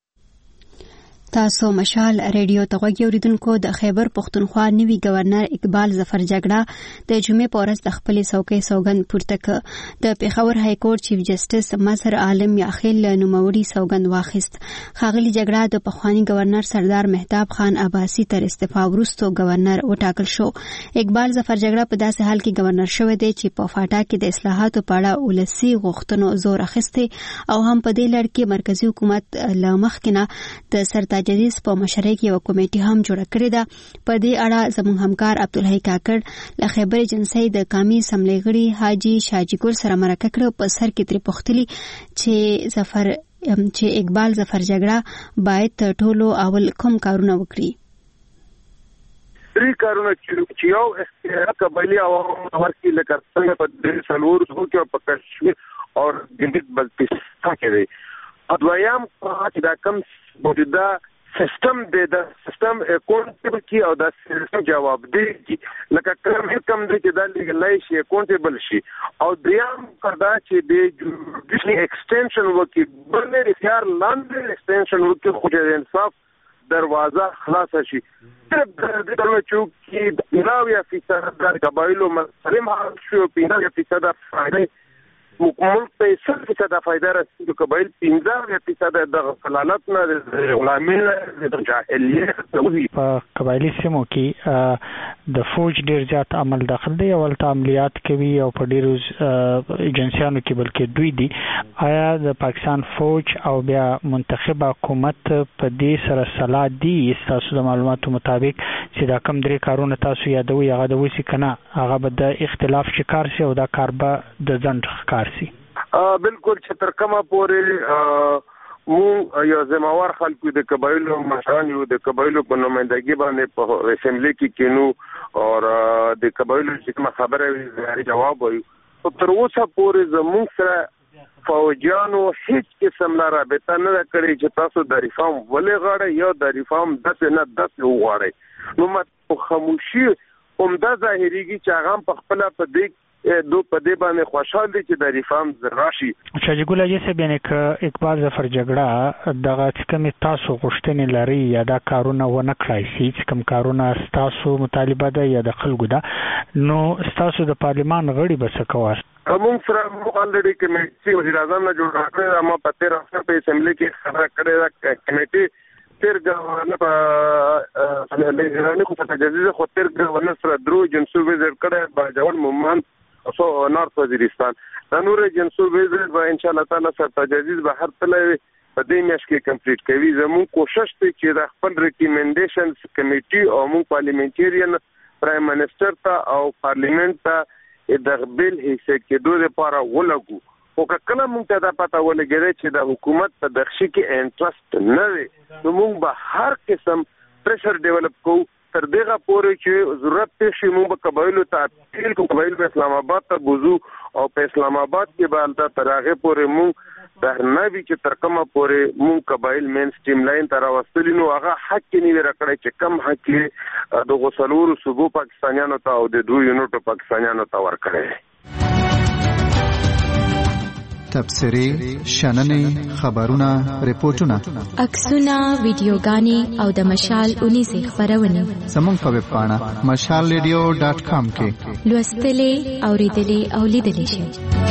تاسو مشال ریډیو ته غوږی اوریدونکو د خیبر پختونخوا نوي گورنر اقبال ظفر جګړه د جمعې په ورځ د خپلې څوکۍ سوګند پورته کړ. د پیښور های کورټ چیف جسټس مظهر عالم یاخیل نوموړي سوګند واخیست. ښاغلي جګړه د پخوانی گورنر سردار مهتاب خان عباسي تر استعفا وروسته گورنر وټاکل شو. اقبال ظفر جګړه په داسې حال کې گورنر شوی دی چې په فاټا کې د اصلاحاتو په اړه ولسي غوښتنو زور اخیستی او هم په دې لړ کې مرکزی حکومت له مخکې نه د سرتاج جدیس په مشرۍ کې یو کمیټه هم جوړه کړې ده. په دې اړه زموږ همکار عبدالحی کاکړ له خیبر ایجنسۍ د قامي اسمبلۍ غړي حاجي شاجي ګل سره مرکه کړه. په سر کې ترې پوښتلي چې ظفر چې اقبال ظفر جګړه باید تر ټولو اول کوم کارونه وکړي. درې کارونه چې یو قبایلي عوامو ورکړي لکه څنګه په څلور ځو کې په کشمیر او ګندک بلتستان کې دی. دویم چې دا کم موجوده سیستم دی د سیستم اکاونټیبل کی او د سیستم جواب دی لکه کوم کم دی چې د لیګلای شي اکاونټیبل شي او دریم کدا چې د جوډیشل ایکسټنشن وکي بلنه اختیار لاندې ایکسټنشن وکي خو د انصاف دروازه خلاص شي. د دغه چوک کې نویا فیصد د قبایلو مسلم حال شو پینځه فیصد فائدې ملک په سل فیصد فائدہ رسېږي قبایل پنځه فیصد د غفلت نه د غلامۍ نه د جاهلیت په قبایلی سیمو کې د فوج ډیر زیات عمل داخل دی او ولته عملیات کوي او په ډیرو ایجنسیانو کې بلکې دوی دي. آیا د پاکستان فوج او بیا منتخب حکومت په دې سره صلاح دي تاسو د معلوماتو مطابق چې دا کم درې کارونه تاسو یادوي هغه د وسی کنه هغه به د اختلاف شکار شي او دا کار به د ځند ښکار شي؟ بالکل چې تر کومه پورې مو یو زموار خلکو د قبایلو مشران یو د قبایلو په نمائندګي باندې په اسمبلی کې کینو او د قبایلو چې کوم خبره وي جواب وي او تر اوسه پورې زموږ سره فوجانو هیڅ قسم لا رابطه نه کړې چې تاسو د ریفارم ولې غواړئ یا د ریفارم داسې نه داسې وغواړئ. نو مت خاموشي عمده ظاهريږي چې هغه په خپل په دې دو په دې باندې خوشحال دي چې د ریفارم راشي. شاجي ګل اجازه بیان ک اقبال ظفر جګړه دغه کوم تاسو غوښتنې لري یا دا کارونه ونه کړای شي چې کوم کارونه تاسو مطالبه ده یا د خلکو ده نو تاسو د پارلمان غړي به څه کوئ؟ موږ سره الریډي کمیټي وزیر اعظم نه جوړ کړی ما په تیر هفته په اسمبلی کې خبره کړې ده کمیټي تیر گورنر په لګرانه کو ته جزیره خو تیر گورنر سره درو جنسو وزیر کړه با جوړ مومن او نارت وزیرستان د نور جنسو وزیر به ان شاء الله تعالی سره تجدید به هر تلوي په دې میاشت کې کمپلیټ کوي. زموږ کوشش دی چې د خپل ریکمنډیشنز کمیټي او موږ پارلیمنټریان پرایم منسٹر ته او پارلیمنت ته د بل هیڅ کې دوه لپاره ولګو او کله موږ ته دا پته ولګیږي چې د حکومت په دغشي کې انټرست نه وي نو موږ به هر قسم پریشر ډیولپ کوو تر دغه پورې چې ضرورت پېښ شي موږ به قبایلو ته اپیل کوو قبایل په اسلام آباد ته بوزو او په اسلام آباد کې به هلته تر هغې پورې موږ دهرنه وي چې تر کومه پورې موږ قبایل مین سټریم لاین ته راوستلي نو هغه حق کې نه وي راکړی چې کم حق یې دغو څلورو صوبو پاکستانیانو ته او د دوو یونټو پاکستانیانو ته ورکړی. تبصرې، شننې، خبرونه، ریپورتونه، عکسونه، ویډیوګانې او د مشال اونیزې خپرونې زموږ په ویب پاڼه مشال ریډیو ډاټ کام کې لوستلې، اورېدلې او لیدلې شئ.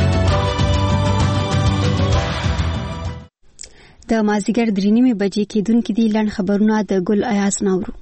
د مازیګر درې نیمې بجې کېدونکې دي لنډ خبرونه د ګل ایاز ناورو.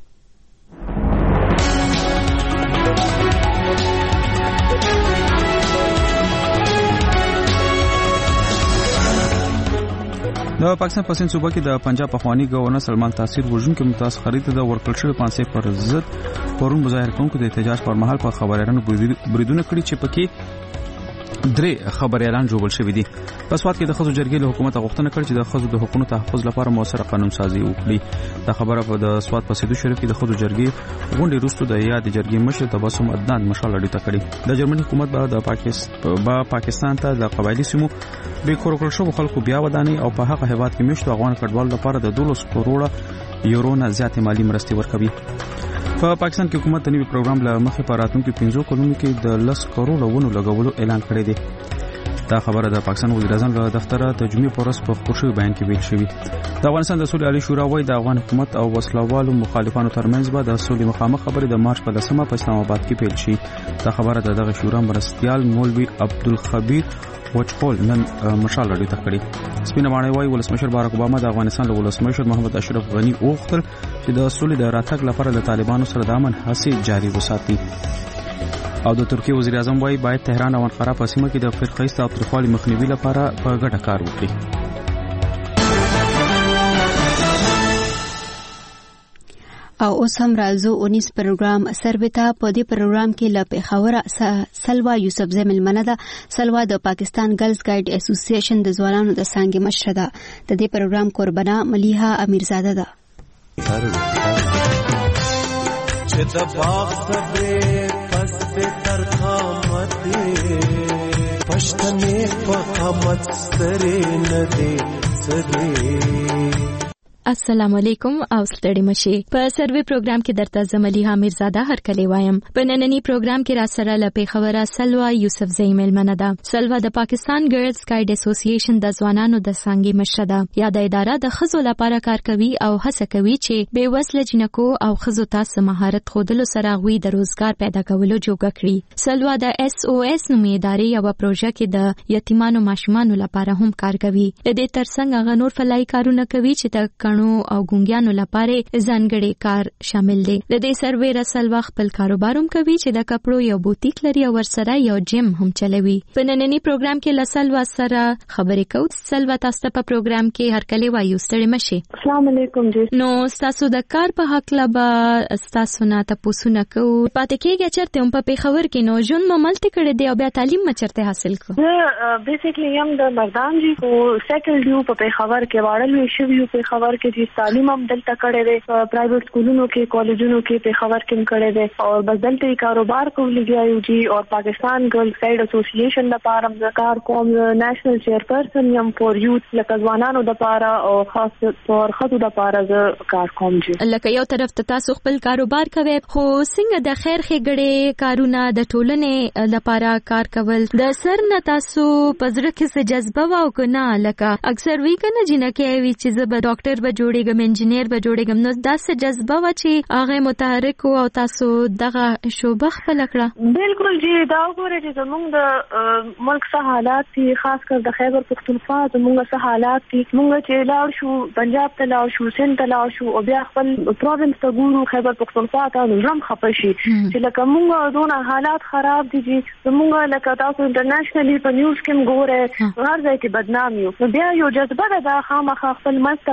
د پاکستان په سند صوبه کې د پنجاب پخوانی گورنر سلمان تاثیر وژونکو ممتاز خرید د ورکړل شوی پانسې پر ضد پرون مظاهره کوونکو د احتجاج پر مهال په خبريالانو بریدونه کړي چې پکې درې خبريالان جوړول شوی دي. په سواد کې د خزو جرګې له حکومت غوښتنه کړې چې د خزو د حقوقو تحفظ لپاره موثره قانون سازي وکړي. دا خبره په د سواد په سیدو شریف کې د خزو جرګې غونډې وروسته د یاد جرګې مشر تبسم عدنان مشال اړیته کړي. د جرمني حکومت به د پاکستان با پاکستان ته د قبایلی سیمو به کورکړ شو خلکو بیا وداني او په هغه هیواد کې مشت افغان کډوال لپاره د دولس کروڑه یورو نه زیات مالی مرستې ورکوي. په پاکستان کې حکومت د نوي پروګرام له مخې په راتلونکو پنځو کلونو کې د لس کروڑه ونو لګولو اعلان کړی دی. دا خبره د پاکستان وزیر اعظم له دفتر ته جمعې په ورځ په خپور شوی بیان کې ویل شوی. د افغانستان د صلح عالی شورا وايي د افغان حکومت او وسلوالو مخالفانو ترمنځ به د صلح مخامخ خبرې د مارچ په لسمه په اسلام آباد کې پیل شي. دا خبره د دغه شورا مرستیال مولوي عبدالخبیر وچقول نن مشال اړیته کړي. سپینه باندې وايي ولسمشر بارک اوباما د افغانستان له ولسمشر محمد اشرف غنی وغوښتل چې د صلح د راتګ لپاره د طالبانو سره د امن هڅې جاري وساتي. او د ترکیه وزیر اعظم وايي باید تهران او انقره په سیمه کې د فرقه تاوتریخوالي مخنیوي لپاره په ګډه کار وکړي. او اوس هم راځو اونیس پروګرام سربتا. په دې پروګرام کې له پیښور سلوا یوسف زمل منده سلوا د پاکستان ګرلز ګایډ اسوسییشن د ځوانانو د څنګه مشره ده. د دې پروګرام قربانه ملیحه امیرزاده ده. چې د باغ صبر پس تر قامت پښتنې په قامت سره نه دي سره. السلام علیکم او ستړي مشي. په سروي پروګرام کې درته زملیحه امیرزاده هر کله وایم. په نننی پروګرام کې را سره له پیښور سلوا یوسف زیمل منده. سلوا د پاکستان ګرلز ګایډ اسوسییشن د ځوانانو د څنګه مشره ده. یا د اداره د خزو لپاره کار کوي او هڅه کوي چې بې وسله جنکو او خزو تاسو مهارت خودلو سره غوي د روزګار پیدا کولو جوګه کړی. سلوا د اس او اس نومې ادارې یو پروژه کې د یتیمانو ماشومانو لپاره هم کار کوي. د دې ترڅنګ هغه نور فلای کارونه کوي چې د کڼو او ګونګیانو لپاره ځانګړي کار شامل دي. د دې سروي رسل وخت خپل کاروباروم کوي چې د کپړو یو بوتیک لري او ورسره یو جیم هم چلوي. په نننی پروګرام کې لسلوا سره خبرې کوو. سلوا تاسو په پروګرام کې هر کله وایو ستړي مشي. السلام علیکم جی. نو تاسو د کار په حق لبا تاسو نه تاسو نه کو پاتې کېږي چرته هم په پیښور کې نو جون مملته کړي دی او بیا تعلیم مچرته حاصل کو. زه بیسیکلی یم د مردان جی کو سیټل دیو په پیښور کې واړل شو یو پیښور کې تعلیم هم دلته کړی دی. پرایویټ سکولونو کې کالجونو کې پیښور کې کړی دی او بس دلته کاروبار کوم لګیایو جی. او پاکستان ګرلز ګایډ اسوسییشن لپاره د کار کوم نېشنل چیرپرسن یم فور یوث لکه ځوانانو لپاره او خاص طور خاطر لپاره د کار کوم جی. لکه یو طرف ته تاسو خپل کاروبار کوي خو څنګه د خیر ښېګړې کارونه د ټولنې لپاره کار کول د سر نه تاسو پزړه کې څه جذبه واو کنه لکه اکثر وی کنه جنکه وی چې زه به ډاکټر به جوړېږم انجینیر به جوړېږم نو داسې جذبه و چې هغه متحرک او تاسو دغه شوبه خپل کړه. بالکل جی. دا وګورئ چې زموږ د ملک څه حالات دي خاص کر د خیبر پختونخوا زموږ څه حالات دي. موږ چې لاړ شو پنجاب ته لاړ شو سند ته لاړ شو او بیا خپل پروینس ته ګورو خیبر پختونخوا ته نو رم خپه شي چې لکه موږ دونه حالات خراب دي جی. زموږ لکه تاسو انټرنیشنلی په نیوز کې ګورئ هر ځای کې بدنام یو. بیا یو جذبه ده خامخا خپل مست لپاره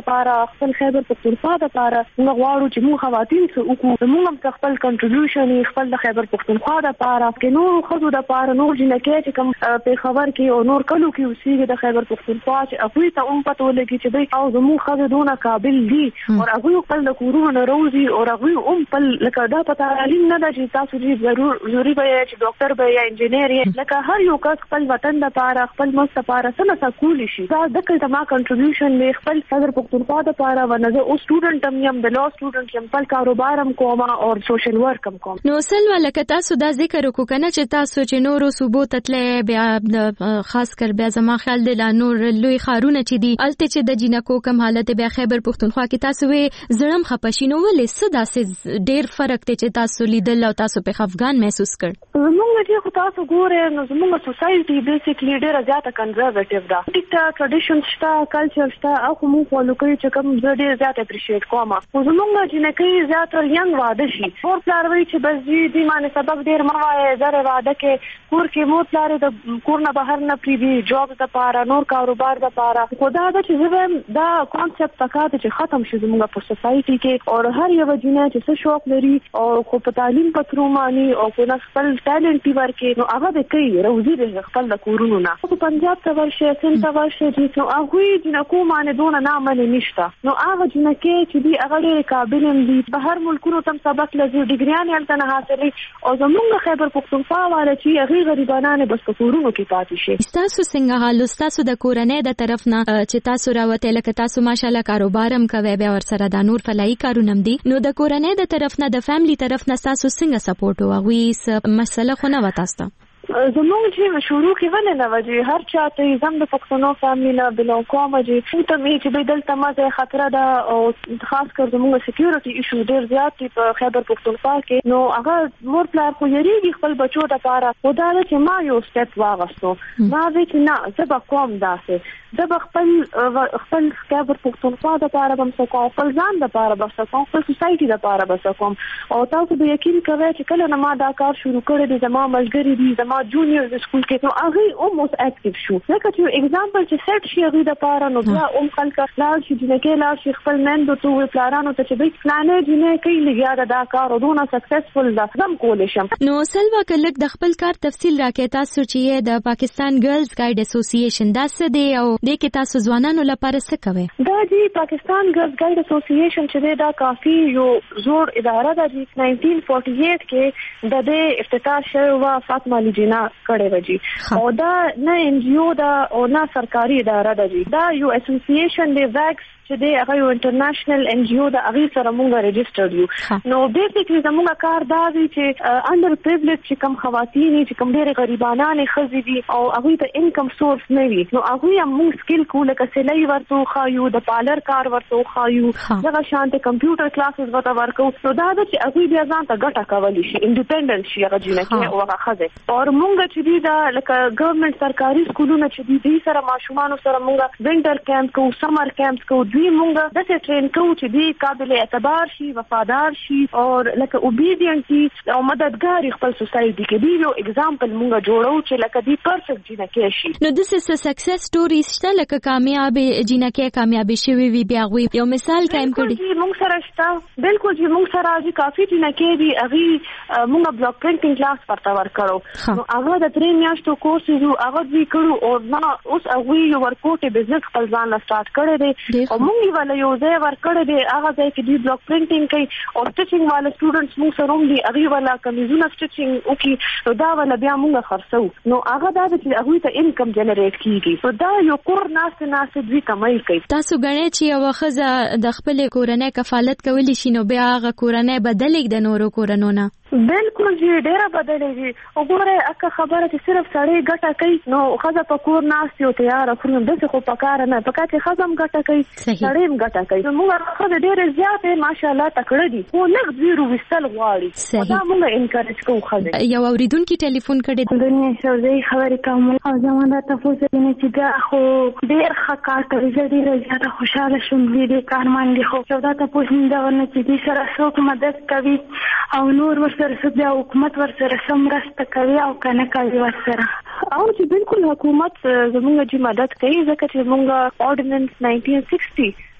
خپل خیبر پختونخوا لپاره موږ غواړو چې موږ خواتین څه وکړو، موږ هم خپل کنټریبیوشن خپل د خیبر پختونخوا لپاره کې نور خزو لپاره نور جنکې چې کوم په خبر کې او نور کلو کې اوسېږي د خیبر پختونخوا چې هغوی ته هم پته ولګي چې دوی او زموږ ښځې دونه قابل دي او هغوی خپل د کورونو نه روزي او هغوی هم خپل لکه دا په تعلیم نه ده چې تاسو چې ضرور ضروري به یې چې ډاکټر به یا انجینیر یې، لکه هر یو کس خپل وطن لپاره خپل ملک لپاره څه نه څه کولی شي. دا دلته ما کنټریبیوشن دی خپل خیبر پختونخوا لپاره ونه زه اوس سټوډنټ هم یم، د لا سټوډنټ یم، خپل کاروبار هم کوم او سوشل ورک هم کوم. نو سلوه لکه تاسو دا ذکر وکړو کنه چې تاسو چې نورو صوبو تتلې بیا خاص کر بیا زما خیال دی لا نور لوی خارونه چې دی الته چې د جنکو کم حالت بیا خیبر پختونخوا کې تاسو وې زړم خپشینو ولې څه داسې ډېر فرق دی چې تاسو لیدل او تاسو په خفګان محسوس کړ؟ زموږ چې خو تاسو ګورئ نو زموږ سوسایټي بیسیکلی ډېره زیاته کنزرویټیو ده، ټیک ټریډیشن شته، کلچر شته، او خو موږ فالو کوي چې کوم زه ډېر زیات اپریشیټ کوم. خو زموږ جنکۍ زیاتره ینګ واده شي، مور پلار وایي چې بس دوی دوی باندې سبق ډېر مه وایه، زر واده کې کور کې مور پلار د کور نه بهر نه پرېږدي جاب دپاره نور کاروبار دپاره. خو دا ده چې زه وایم دا کانسپټ پکار دی چې ختم شي زموږ په سوسایټي کې او هر یوه جنۍ چې څه شوق لري او خو په تعلیم په ترو ماني او په خپل ټالنټ یې ورکړي نو هغه به کوي، روزي به خپل د کورونو نه. خو پنجاب ته ورشي، سند ته ورشي چې نو هغوی جنکو باندې دونه نامنې نشته، نو هغه جنکې چې دي هغه ډېرې قابل هم دي، بهر ملکونو ته هم سبق لري، ډګریان یې هلته نه حاصلوي او زموږ خیبر پختونخوا والا چې هغې غریبانانې بس په کورونو کې پاتې شي. ستاسو څنګه حال ستاسو د کورنۍ د طرف نه چې تاسو راوته لکه تاسو ماشاءالله کاروبار هم کوي بیا ورسره د نور فلایي کارونه هم دي، نو د کورنۍ د طرف نه د فیملی طرف نه تاسو څنګه سپورټ او هغوی مسله خو نه وه تاسو ته؟ زموږ چې شروع کې ولې نه وه چې هر چا ته زم د پښتنو فیملی نه بلونګ کوم چې څه ته مې چې دلته مزه خطر ده او خاص کر زموږ سکیورټي ایشو ډېر زیات دی په خیبر پختونخوا کې، نو هغه مور پلار خو یریږي خپل بچو دپاره. خو دا ده چې ما یو سټپ واغستو، ما وی چې نه زه به کوم داسې زه به خپل خپل خیبر پختونخوا دپاره به هم څه کوم، خپل ځان دپاره به څه کوم، خپل سوسایټي دپاره به څه کوم. او تاسو به یقین کوئ چې کله نه ما دا کار شروع کړی دی زما ملګري دي زما جونیئر سکول کې نو هغه اوموس اکټیو شو، لکه چې اگزامپل چې سیټ شي هغه د پاره نو بیا اوم خلک لاړ شي جنکه لاړ شي خپل مندو تو پلانانو ته چې د پلانې جنې کوي لګیا دا کار ودونه سکسسفل ده زم کول شم. نو سلوا کلک د خپل کار تفصیل راکې تاسو چې د پاکستان ګرلز ګایډ اسوسییشن دا څه دی او د کې تاسو ځوانانو لپاره څه کوي؟ دا دی پاکستان ګرلز ګایډ اسوسییشن چې دا کافي یو زوړ اداره ده چې نائنټین فورټي ایټ کې د دې افتتاح شوی و فاطمه علی جناح کړي وجي او دا نه ان جی او دا او نه سرکاري اداره ده جی، دا یو اسوسییشن دی ویکس چې دی هغه یو انټرنیشنل ان جی او د هغې سره مونږ رجسټرډ یو. نو بیسیکلی زموږ کار دا دی چې انډر پریویلیج چې کوم خواتین چې کوم ډېرې غریبانانې ښځې دي او هغوی ته انکم سورس نه وي نو هغوی هم مونږ سکل کوو، لکه سلۍ ورته وښایو، د پالر کار ورته وښایو، دغه شانتې کمپیوټر کلاسز ورته ورکوو. نو دا ده چې هغوی بیا ځان ته ګټه کولی شي، انډیپینډنټ شي هغه جنکې او هغه ښځې. او مونږ چې دي دا لکه ګورنمنټ سرکاري سکولونه چې دي دوی سره ماشومانو سره مونږ وینټر کیمپ کوو، سمر کیمپس کوو، دوی مونږ داسې ټرین کوو چې دوی قابل اعتبار شي، وفادار شي او لکه اوبیډینټ شي او مددګار خپل سوسایټي کې. دوی یو اگزامپل مونږ جوړو چې لکه دوی پرفیکټ جنکې شي. نو داسې سکسس سټوریز شته لکه کامیابې جنکې کامیابې شوې وي بیا هغوی یو مثال قایم کړي؟ مونږ سره شته، بالکل چې مونږ سره چې کافي جنکې دي هغې مونږ بلاک پرنټینګ کلاس ورته ورکړو، نو هغه د درې میاشتو کورس یو هغه دوی کړو او ما اوس هغوی یو ورکوټې بزنس خپل ځان له سټارټ کړی دی او مونږ یې والا یو ځای ورکړی دی، هغه ځای کې دوی بلاک پرنټینګ کوي او سټچنګ والا سټوډنټس مونږ سره هم دي، هغې والا کمیزونه سټچنګ وکړي نو دا والا بیا مونږ خرڅوو. نو هغه دا ده چې هغوی ته انکم جنریټ کېږي، نو دا یو کور ناستې ناستې دوی کمای کوي. تاسو ګڼئ چې یوه ښځه د خپلې کورنۍ کفالت کولی شي نو بیا هغه کورنۍ بدلېږي د نورو کورنو نه؟ بالکل جی ډیره بدلېږي. وګوره اکه خبره چې صرف سړی ګټه کوي نو ښځه په کور ناست یو تیاره خوري، داسې خو پکاره نه، پکار چې ښځه هم ګټه کوي سړی هم ګټه کوي. زموږ ښځې ډېرې زیاتې ماشاءالله تکړه دي خو لږ زیرو ویستل غواړي، دا موږ انکریج کوو ښځې. یو اورېدونکي ټلیفون کړی دنیا شوزۍ خبرې کوم او زما دا تفوس دی چې دا خو ډېر ښه کار کوي، زه ډېره زیاته خوشحاله شوم دې کارمان دي. خو یو دا تفوس مې دا ورنه چې دې سره څوک مدد کوي او نور ورسره بیا حکومت ورسره سم مرسته کوي او کنه کوي ورسره؟ او چې بالکل حکومت زموږ چې مدد کوي ځکه چې موږ اورډیننس نائنټین سکسټي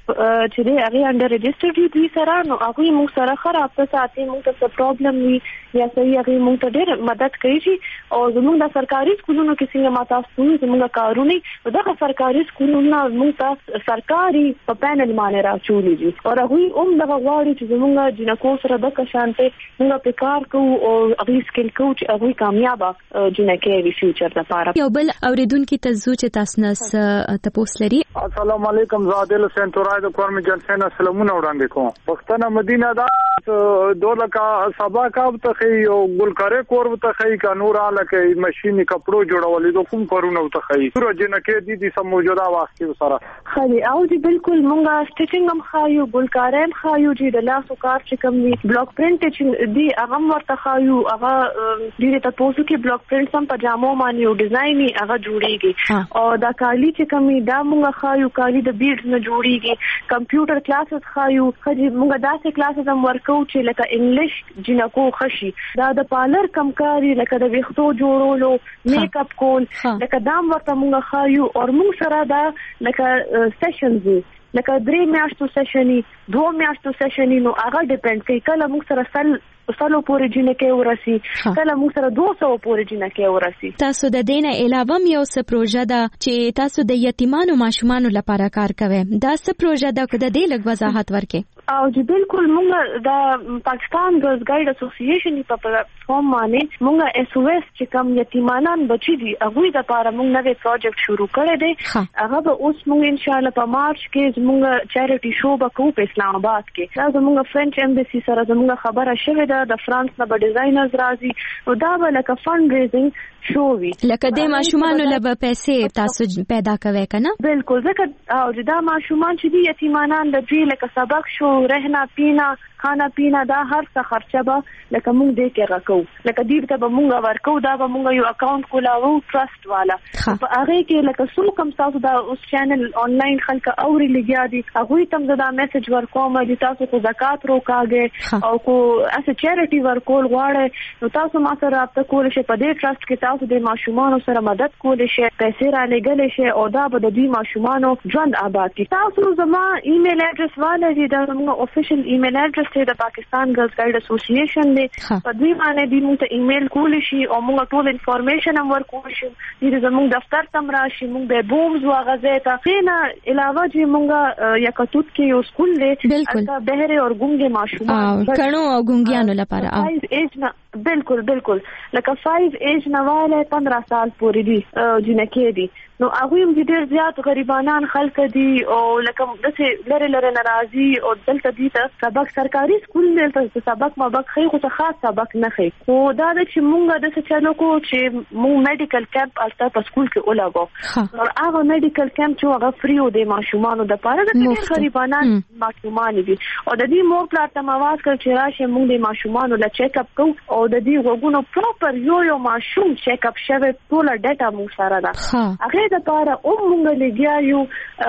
چې دی هغه انډر ريجسترډ دي سره نو هغه موږ سره خراب څه ساتي موږ ته پرابلم وي یا صحیح هغه موږ ته ډېر مدد کوي او زموږ د سرکاري سکولونو کې څنګه ماته سکول زموږ کارونه دغه سرکاري سکولونو موږ ته سرکاري په پینل باندې راچولې دي او هغه هم دغه غواړي چې زموږ جنکو سره د کشانته موږ په کار کوو او هغه سکل کوو چې هغه کامیاب جنکې وي فیوچر لپاره. یو بل اوریدونکو ته زو چې تاسو نه تاسو لري. السلام علیکم زادل سنتورای د کورم جنسن سلامونه وړاندې کوم. پښتنه مدینه دا دوله کا سبا کا ته یو ګلکاره کور ته خی کا نور الکه ماشيني کپړو جوړولې د کوم کورونه ته خی سره جنکې دي د سم موجوده واسطه سره خالي او دي بالکل مونږه سټیچینګ هم خایو ګلکاره هم خایو چې د لاسو کار چې کوم دي بلاک پرینټ چې دی هغه ورته خایو هغه ډیره تاسو کې بلاک پرینټ هم پجامو باندې یو ډیزاین هغه جوړیږي او دا کالی چې کوم دا مونږه خایو کالی د بیډز نه جوړیږي کمپیوټر کلاسز خایو خځې مونږه داسې کلاسز هم ورکو چې لکه انګلیش جنکو خشي دا د پالر کمکاري لکه د ویختو جوړولو میک اپ کول لکه دام ورته مونږه خایو او موږ سره دا لکه سیشنز لکه درې میاشتو سیشني دوه میاشتو سیشني نو هغه ډیپند کوي کله موږ سره سل سلو پورې جنکه ورسي کله موږ سره دوه سو پورې جنکه ورسي. تاسو د دینه علاوه یو څه پروژه ده چې تاسو د یتیمانو ماشومانو لپاره کار کوئ دا څه پروژه ده کده د لږ وضاحت ورکړئ. او چې بالکل موږ د پاکستان ګرلز ګایډ اسوسییشن په پلیټفارم باندې موږ اس او اس چې کوم یتیمانان بچي دي هغه د لپاره موږ نوې پروجیکټ شروع کړی دی هغه به اوس موږ ان شاء الله په مارچ کې موږ چیریټي شو به کوو په اسلام آباد کې دا زموږ فرنچ ایمبسی سره زموږ خبره شوه ده د فرانس نه به ډیزاینرز راځي او دا به لکه فند ریزینګ شو وي لکه د ماشومانو لپاره پیسې تاسو پیدا کوي کنه بالکل ځکه او دا ماشومان چې دي یتیمانان د دې لکه سبق شو رهنا پینا خانا پینا دا هر څه خرچه به لکه موږ دې کې راکو لکه دې ته به موږ ورکو دا به موږ یو اکاونټ کولاو ټرست والا په هغه کې لکه څو کم تاسو دا اوس چینل آنلاین خلک اوري لګیا دي هغه تم دا میسج ورکوم چې تاسو کو زکات روکاګه او کو اسه چیریټي ورکول غواړي نو تاسو ما سره رابطه کول شي په دې ټرست کې تاسو د ماشومانو سره مدد کول شي پیسې را لګل شي او دا به د دې ماشومانو ژوند آباد کړي. تاسو زما ایمیل اډرس والے دا موږ افیشل ایمیل اډرس د پاکستان ګرلز ګایډ اسوسییشن دی په دې باندې د موږ ته ایمیل کول شي او موږ ټول انفارمیشن هم ورکول شي د زموږ دفتر تم راشي موږ به بومز واغځه ته نه علاوه چې موږ یکتوت کې یو سکول دی البته بهره او ګونګه ماشومان کڼو او ګونګیانو لپاره بالکل بالکل لکه فایو ایج نواله پندرہ سال پورې دي جنکې دي نو هغه هم ډېر زیات غریبانان خلک دي او لکه دغه لره لره ناراضي او دلته دي ته سبق سرکاري سکول دلته سبق مابق خي خو ته خاص سبق نه خي خو دا چې مونږ د څه چلو کو چې مونږ میډیکل کیمپ البته په سکول کې ولاګو نو هغه میډیکل کیمپ چې هغه فری و د ماشومان د لپاره د ډېر غریبانان ماشومان دي او د دې مور پلار ته مواز کړ چې راشه مونږ د ماشومان له چیک اپ کو او د دې وګونو پراپر یو یو ماشوم چیک اپ شوه ټول ډاټا مونږ سره ده هغه د لپاره او مونږ لګیا یو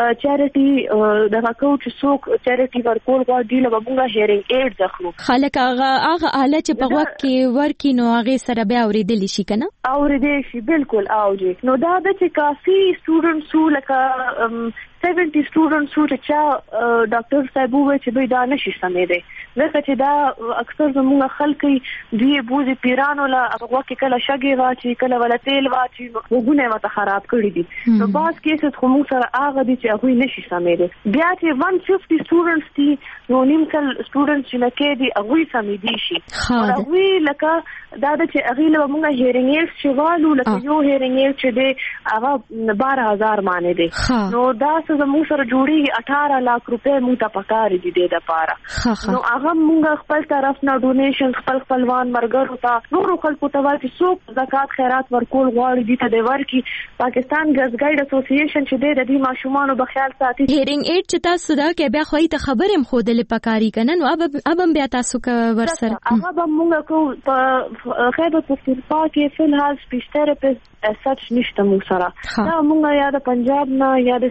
چیریټي د راکو چې څوک چیریټي ورکول غواړي له مونږه هیرینګ ایډ ځخلو خلک هغه هغه آله چې په وخت کې ورکی نو هغه سره بیا اوریدل شي کنه اوریدل شي بالکل اوجي نو دا د چې کافي سټوډنټس لکه سیونټي سټوډنټس چې ډاکټر صاحب وایي چې به دا نشي سمې دي لکه چې دا اکثر زموږ خلک دی بوزي پیرانو لا هغه کې کله شګي واچي کله ولا تیل واچي وګونه ماته خراب کړی دي نو باز کیسه خو موږ سره هغه دي چې هغه نشي سمې دي بیا چې one hundred fifty سټوډنټس دي نو نیم کل سټوډنټس چې لکه دي هغه سمې دي شي هغه لکه دا چې هغه له موږ هیرینګ ایډ شوالو لکه یو هیرینګ ایډ چې دی هغه بارہ هزار باندې دي نو دا زموږ سره جوړي اٹھارہ لاکھ روپے موږ ته پکاري دي د لپاره نو هغه موږ خپل طرف نه ډونیشن خپل خپلوان مرګرو ته نور خلکو ته ورته څوک زکات خیرات ورکول غواړي دي ته د ورکی پاکستان ګرلز ګایډ اسوسییشن چې د دې ماشومانو په خیال ساتي هیرینګ ایډ چې تاسو دا کې بیا خوې ته خبرم خودل پکاري کنه نو اب اب بیا تاسو کا ورسره هغه به موږ کو په خیبر پختونخوا کې فلحال سپیچ تھراپیست سچ نشته موږ سره دا موږ یا د پنجاب نه یا د اسلام آباد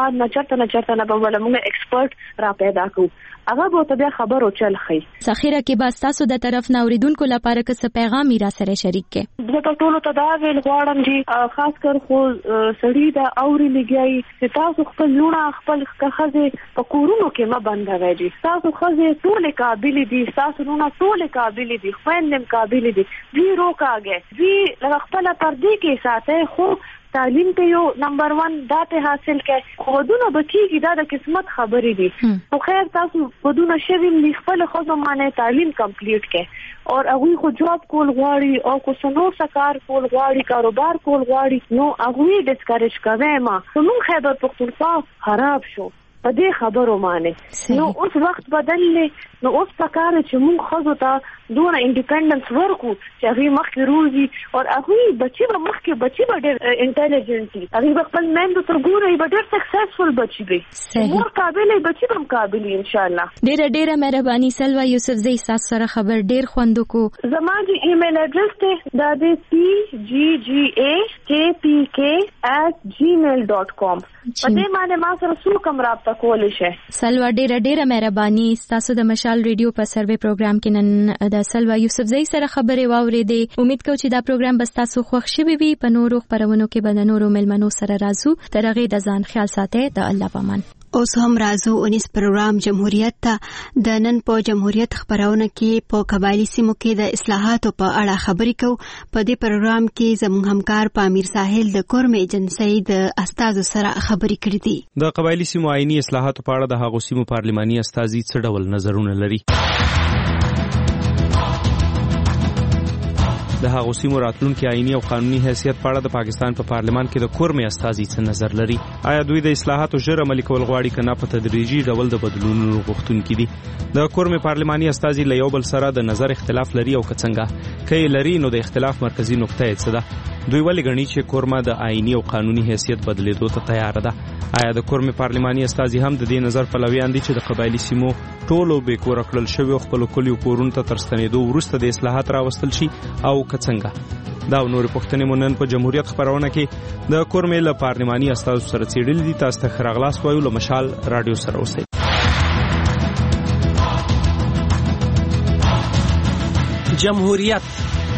هیواد نه چرته نه چرته نه به ول موږ ایکسپرت را پیدا کوو هغه به ته بیا خبرو چل خي ذخیره کې بس تاسو د طرف نه اوریدونکو لپاره څه پیغام را سره شریک کې زه ټولو ته دا ویل غواړم چې خاص کر خو سړی دا اوري لګي چې تاسو خپل لونه خپل خزه په کورونو کې ما بندوي دي تاسو خزه ټول قابل دي تاسو لونه ټول قابل دي خويندم قابل دي وی روکاږي وی لږ خپل پردي کې ساته خو تعلیم ته یو نمبر ون دا ته حاصل کړئ خودونه بچیږي دا د قسمت خبرې دي خو خیر تاسو خودونه شوي خپل خو معنی تعلیم کمپلیټ کړئ او هغه خو جواب کول غواړي او کو سنو سکار کول غواړي کاروبار کول غواړي نو هغه ډیسکریج کوي ما نو خیبر پختونخوا خراب شو په دې خبرو باندې نو اوس وخت بدللې نو اوس پکاره چې موږ خزو ته دونه انډیپندنس ورکو چې هغه مخکې روزي او هغه بچي به مخکې بچي به ډېر انټيليجنت دي هغه خپل مند تر ګوره به ډېر سکسسفل بچي وي مور قابل بچي هم قابل ان شاء الله ډېر ډېر مهرباني سلوا یوسف زئی تاسو سره خبر ډېر خوندو کو زما د ایمیل اډرس ته دا د پی جی جی ای کے پی کے ایٹ جیمیل ډاٹ کام په دې باندې ما سره څو کوم رابطه کولی شي سلوا ډیره ډیره مهرباني تاسو د مشال ریډیو په سروې پروګرام کې نن د سلوا یوسف زئی سره خبرې واورېدې امید کوم چې دا پروګرام بس تاسو خوښ شي وي په نورو خبرونو کې به د نورو ملمنو سره راځو تر هغه د ځان خیال ساتئ د الله پامان اوس هم راځو اونیس پروګرام جمهوریت ته د نن په جمهوریت خبرونه کې په قبایلی سیمو کې د اصلاحاتو په اړه خبرې کوو په دې پروګرام کې زموږ همکار پامیر ساحل د کورم ایجنسی د استازو سره خبرې کړې دي د قبایلی سیمو آئینی اصلاحاتو په اړه د هغو سیمو پارلماني استازي څه ډول نظرونه لري د هغو سیمو راتلونکي آئینی او قانوني حیثیت په اړه د پاکستان په پا پارلمان کې د کورم استازي څه نظر لري آیا دوی د اصلاحاتو ژر عملي کول غواړي کنه په تدریجي ډول د بدلونونو غوښتونکي دي د کورم پارلماني استازي له یو بل سره د نظر اختلاف لري او کڅنګه کې لري نو د اختلاف مرکزی نقطه یې څه ده دوی ولې غني چې کورما د آئینی او قانوني حیثیت بدلیدو ته تیار ده آیا د کورم پارلماني استازي هم د دې نظر پلویان دي چې د قبایلی سیمو ټولو به کور کړل شوی خپل کلیو کورونو ته ترستنېدو ورسته د اصلاحات راوستل شي او کڅنګه دا نور پښتنې مونن په جمهوریت خبرونه کې د کورمې له پارلماني استازو سره چیرل دي تاسو ته خراغلاس وایو له مشال رادیو سره اوسئ جمهوریت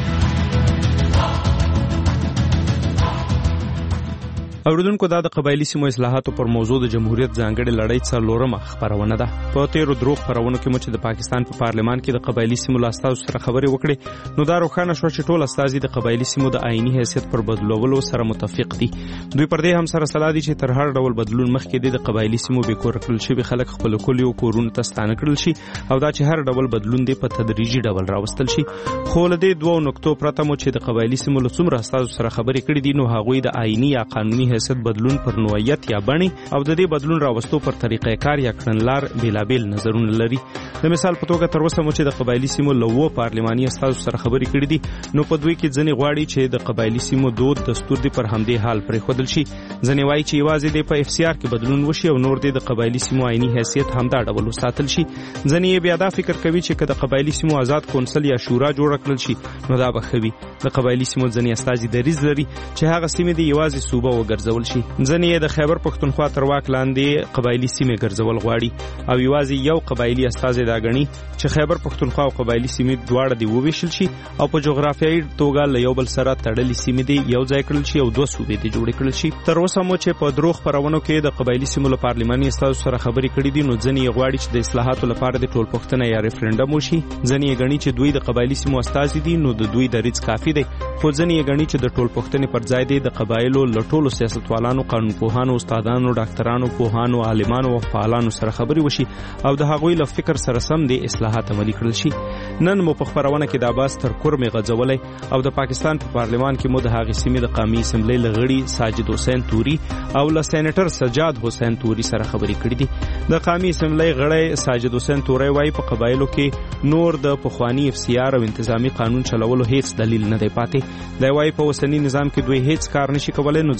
اوریدونکو دا د قبایلی سیمو اصلاحاتو پر موضوع د جمهوریت ځانګړې لړۍ څلورمه خبرونه ده په تیرو دروغ خبرونو کې مو چې د پاکستان په پا پارلمان کې د قبایلی سیمو استازو سره خبرې وکړې نو دا روښانه شو چې ټول استازي د قبایلی سیمو د آئینی حیثیت پر بدلولو سره متفق دي دوی پر دې هم سره صلاح دي چې تر هر ډول بدلون مخکې د قبایلی سیمو به کور کړل شي خلک خپل کلیو کورونو ته ستانه کړل شي او دا چې هر ډول بدلون دی په تدریجي ډول راوستل شي خو له دې دوه نقطو پرته مو چې د قبایلی سیمو له څومره استازو سره خبرې کړې دي نو هغوی د آئینی یا قانوني حیثیت بدلون پر نوعیت یا بڼي او د دې بدلون راوستو پر طریقې کار یا کړنلار بیلابیل نظرونه لري د مثال په توګه تر اوسه مو چې د قبایلی سیمو له وو پارلماني استازو سره خبرې کړې دي نو په دوی کې ځنې غواړي چې د قبایلی سیمو دود دستور دی پر همدې حال پرې خودل شي ځنې وایي چې یوازې د په اف سی آر کې بدلون وشي او نور د قبایلی سیمو آئینی حیثیت همدا ډول وساتل شي ځنې بیا دا فکر کوي چې کله قبایلی سیمو آزاد کونسل یا شورا جوړ کړل شي نو دا به خوي د قبایلی سیمو ځنې استازي دریز لري چې هغه سیمې دی یوازې صوبه وګرځول شي ځنې د خیبر پښتونخوا تر واک لاندې قبایلی سیمې ګرځول غواړي او یوازې یو قبایلی استازي دا غني چې خیبر پښتونخوا او قبایلی سیمې دواړه دی وویشل شي او په جغرافیایي توګه له یو بل سره تړلې سیمې دی یو ځای کړل شي او دوه صوبې دی جوړ کړل شي تر اوسه مو چې په دروغ خبرونو کې د قبایلی سیمو له پارلماني استازو سره خبرې کړې دي نو ځنې غواړي چې د اصلاحاتو لپاره د ټول پښتنه یا ریفرندم وشي ځنې غني چې دوی د قبایلی سیمو استازي دي نو د دوی د ریڅ کافي دی خو ځنې غني چې د ټول پښتنې پر ځای دی د قبایلو له ټولو سیاستوالانو قانونپوهانو استادانو ډاکټرانو پوهانو عالمانو او فعالانو سره خبرې وشي او د هغوی له فکر سره سم د اصلاحات عملي کړل شي نن مو په خبرونه کې د عباس تر کورمې غځولې او د پاکستان په پارلمان کې مو د هغې سیمې د قومي اسمبلی لغړي ساجد حسین توري او له سېنیټر سجاد حسین توري سره خبرې کړې دي د قومي اسمبلی غړی ساجد حسین توري وايي په قبایلو کې نور د پخوانی اف سی آر او انتظامی قانون چلولو هیڅ دلیل نه دی پاتې دی وايي په اوسنی نظام کې دوی هیڅ کار نشي کولای نو ځکه بدلون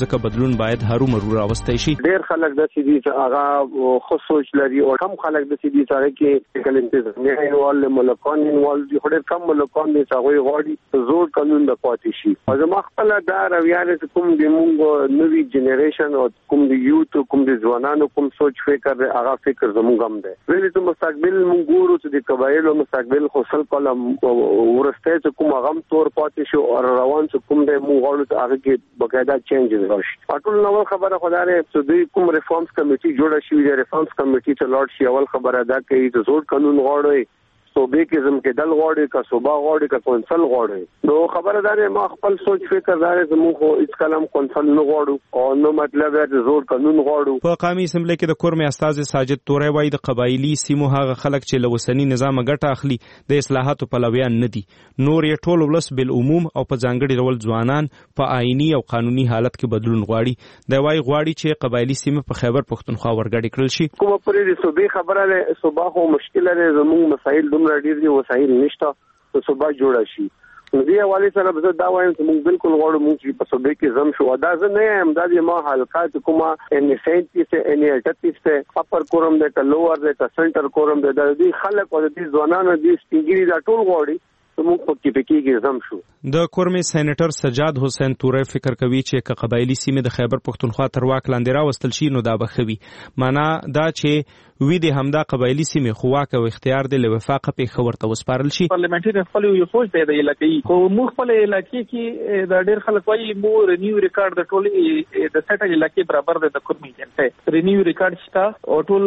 بدلون باید هرومرو راوستي شي. ډېر خلک د سيدي هغه خو سوچ لري او کم خلک د سيدي سره کې کله انتظامیه انوال ملکان انوال دي ډېر کم ملکان دي هغه غواړي زور قانون د پاتې شي. او زما خپل دا رویانه کوم د مونږ نوې جنریشن او کوم د یوت کوم د ځوانانو کوم سوچ فکر هغه فکر زموږ هم دی. ویلې ته مستقبل مونږ ګورو چې د قبایلو مستقبل خپل کلم ورسته چې کوم غم تور پاتې شو او روان چې کوم د مونږ غواړو چې هغه کې بقاعده چینجز راشي. ټول نو خبره خدای چې دوی کوم ریفارمز کمیټي جوړه شي د ریفارمز کمیټي ته لاړ شي اول خبره دا کوي چې زور قانون غواړي صوبې کې زم کې دل غواړي کا صوبا غواړي کا کونسل غواړي. نو خبردار ما خپل سوچ فکر دار زموږ خو هیڅ کلام کونسل نه غواړو او نو مطلب د زور قانون غواړو. په قومي اسمبلی کې د کورمې استاد ساجد توري وایي د قبایلی سیمو هغه خلک چې لوسنی نظام ګټه اخلي د اصلاحاتو پلویان نه دي. نور یې ټول ولس بل عموم او په ځانګړي ډول ځوانان په آئینی او قانوني حالت کې بدلون غواړي. دا وایي غواړي چې قبایلی سیمه په خیبر پښتونخوا ورګړې کړل شي. کومه پرې د صوبې خبره ده صوبا خو مشکل لري زموږ مسایل دومره ډیر دي وسایل نشته چې صوبا جوړه شي. دې حواله سره به دا وایم چې موږ بالکل غواړو موږ چې په صوبې کې زم شو ادا زه نه یم دا د ما حلقات کومه ان سینتیس ان اٹتیس ته اپر کورم د لوور د سنټر کورم د دې خلک او د ځوانانو د سپینګری دا ټول غواړي موږ په کې پکې کې زم شو. د کورمې سېنیټر سجاد حسین توري فکر کوي چې ک قبایلی سیمه د خیبر پښتونخوا تر واک لاندې راوستل شي نو دا بخوي. معنا دا چې وی د همدا قبایلی سیمه خواک او اختیار د وفاق په خبر ته وسپارل شي. پارلیمنټري خپل یو سوچ دی د علاقې خو موږ خپل علاقې کې د ډېر خلک وایي مو رینیو ریکارډ د ټول د سټ علاقې برابر د کورمې جنته رینیو ریکارډ شته او ټول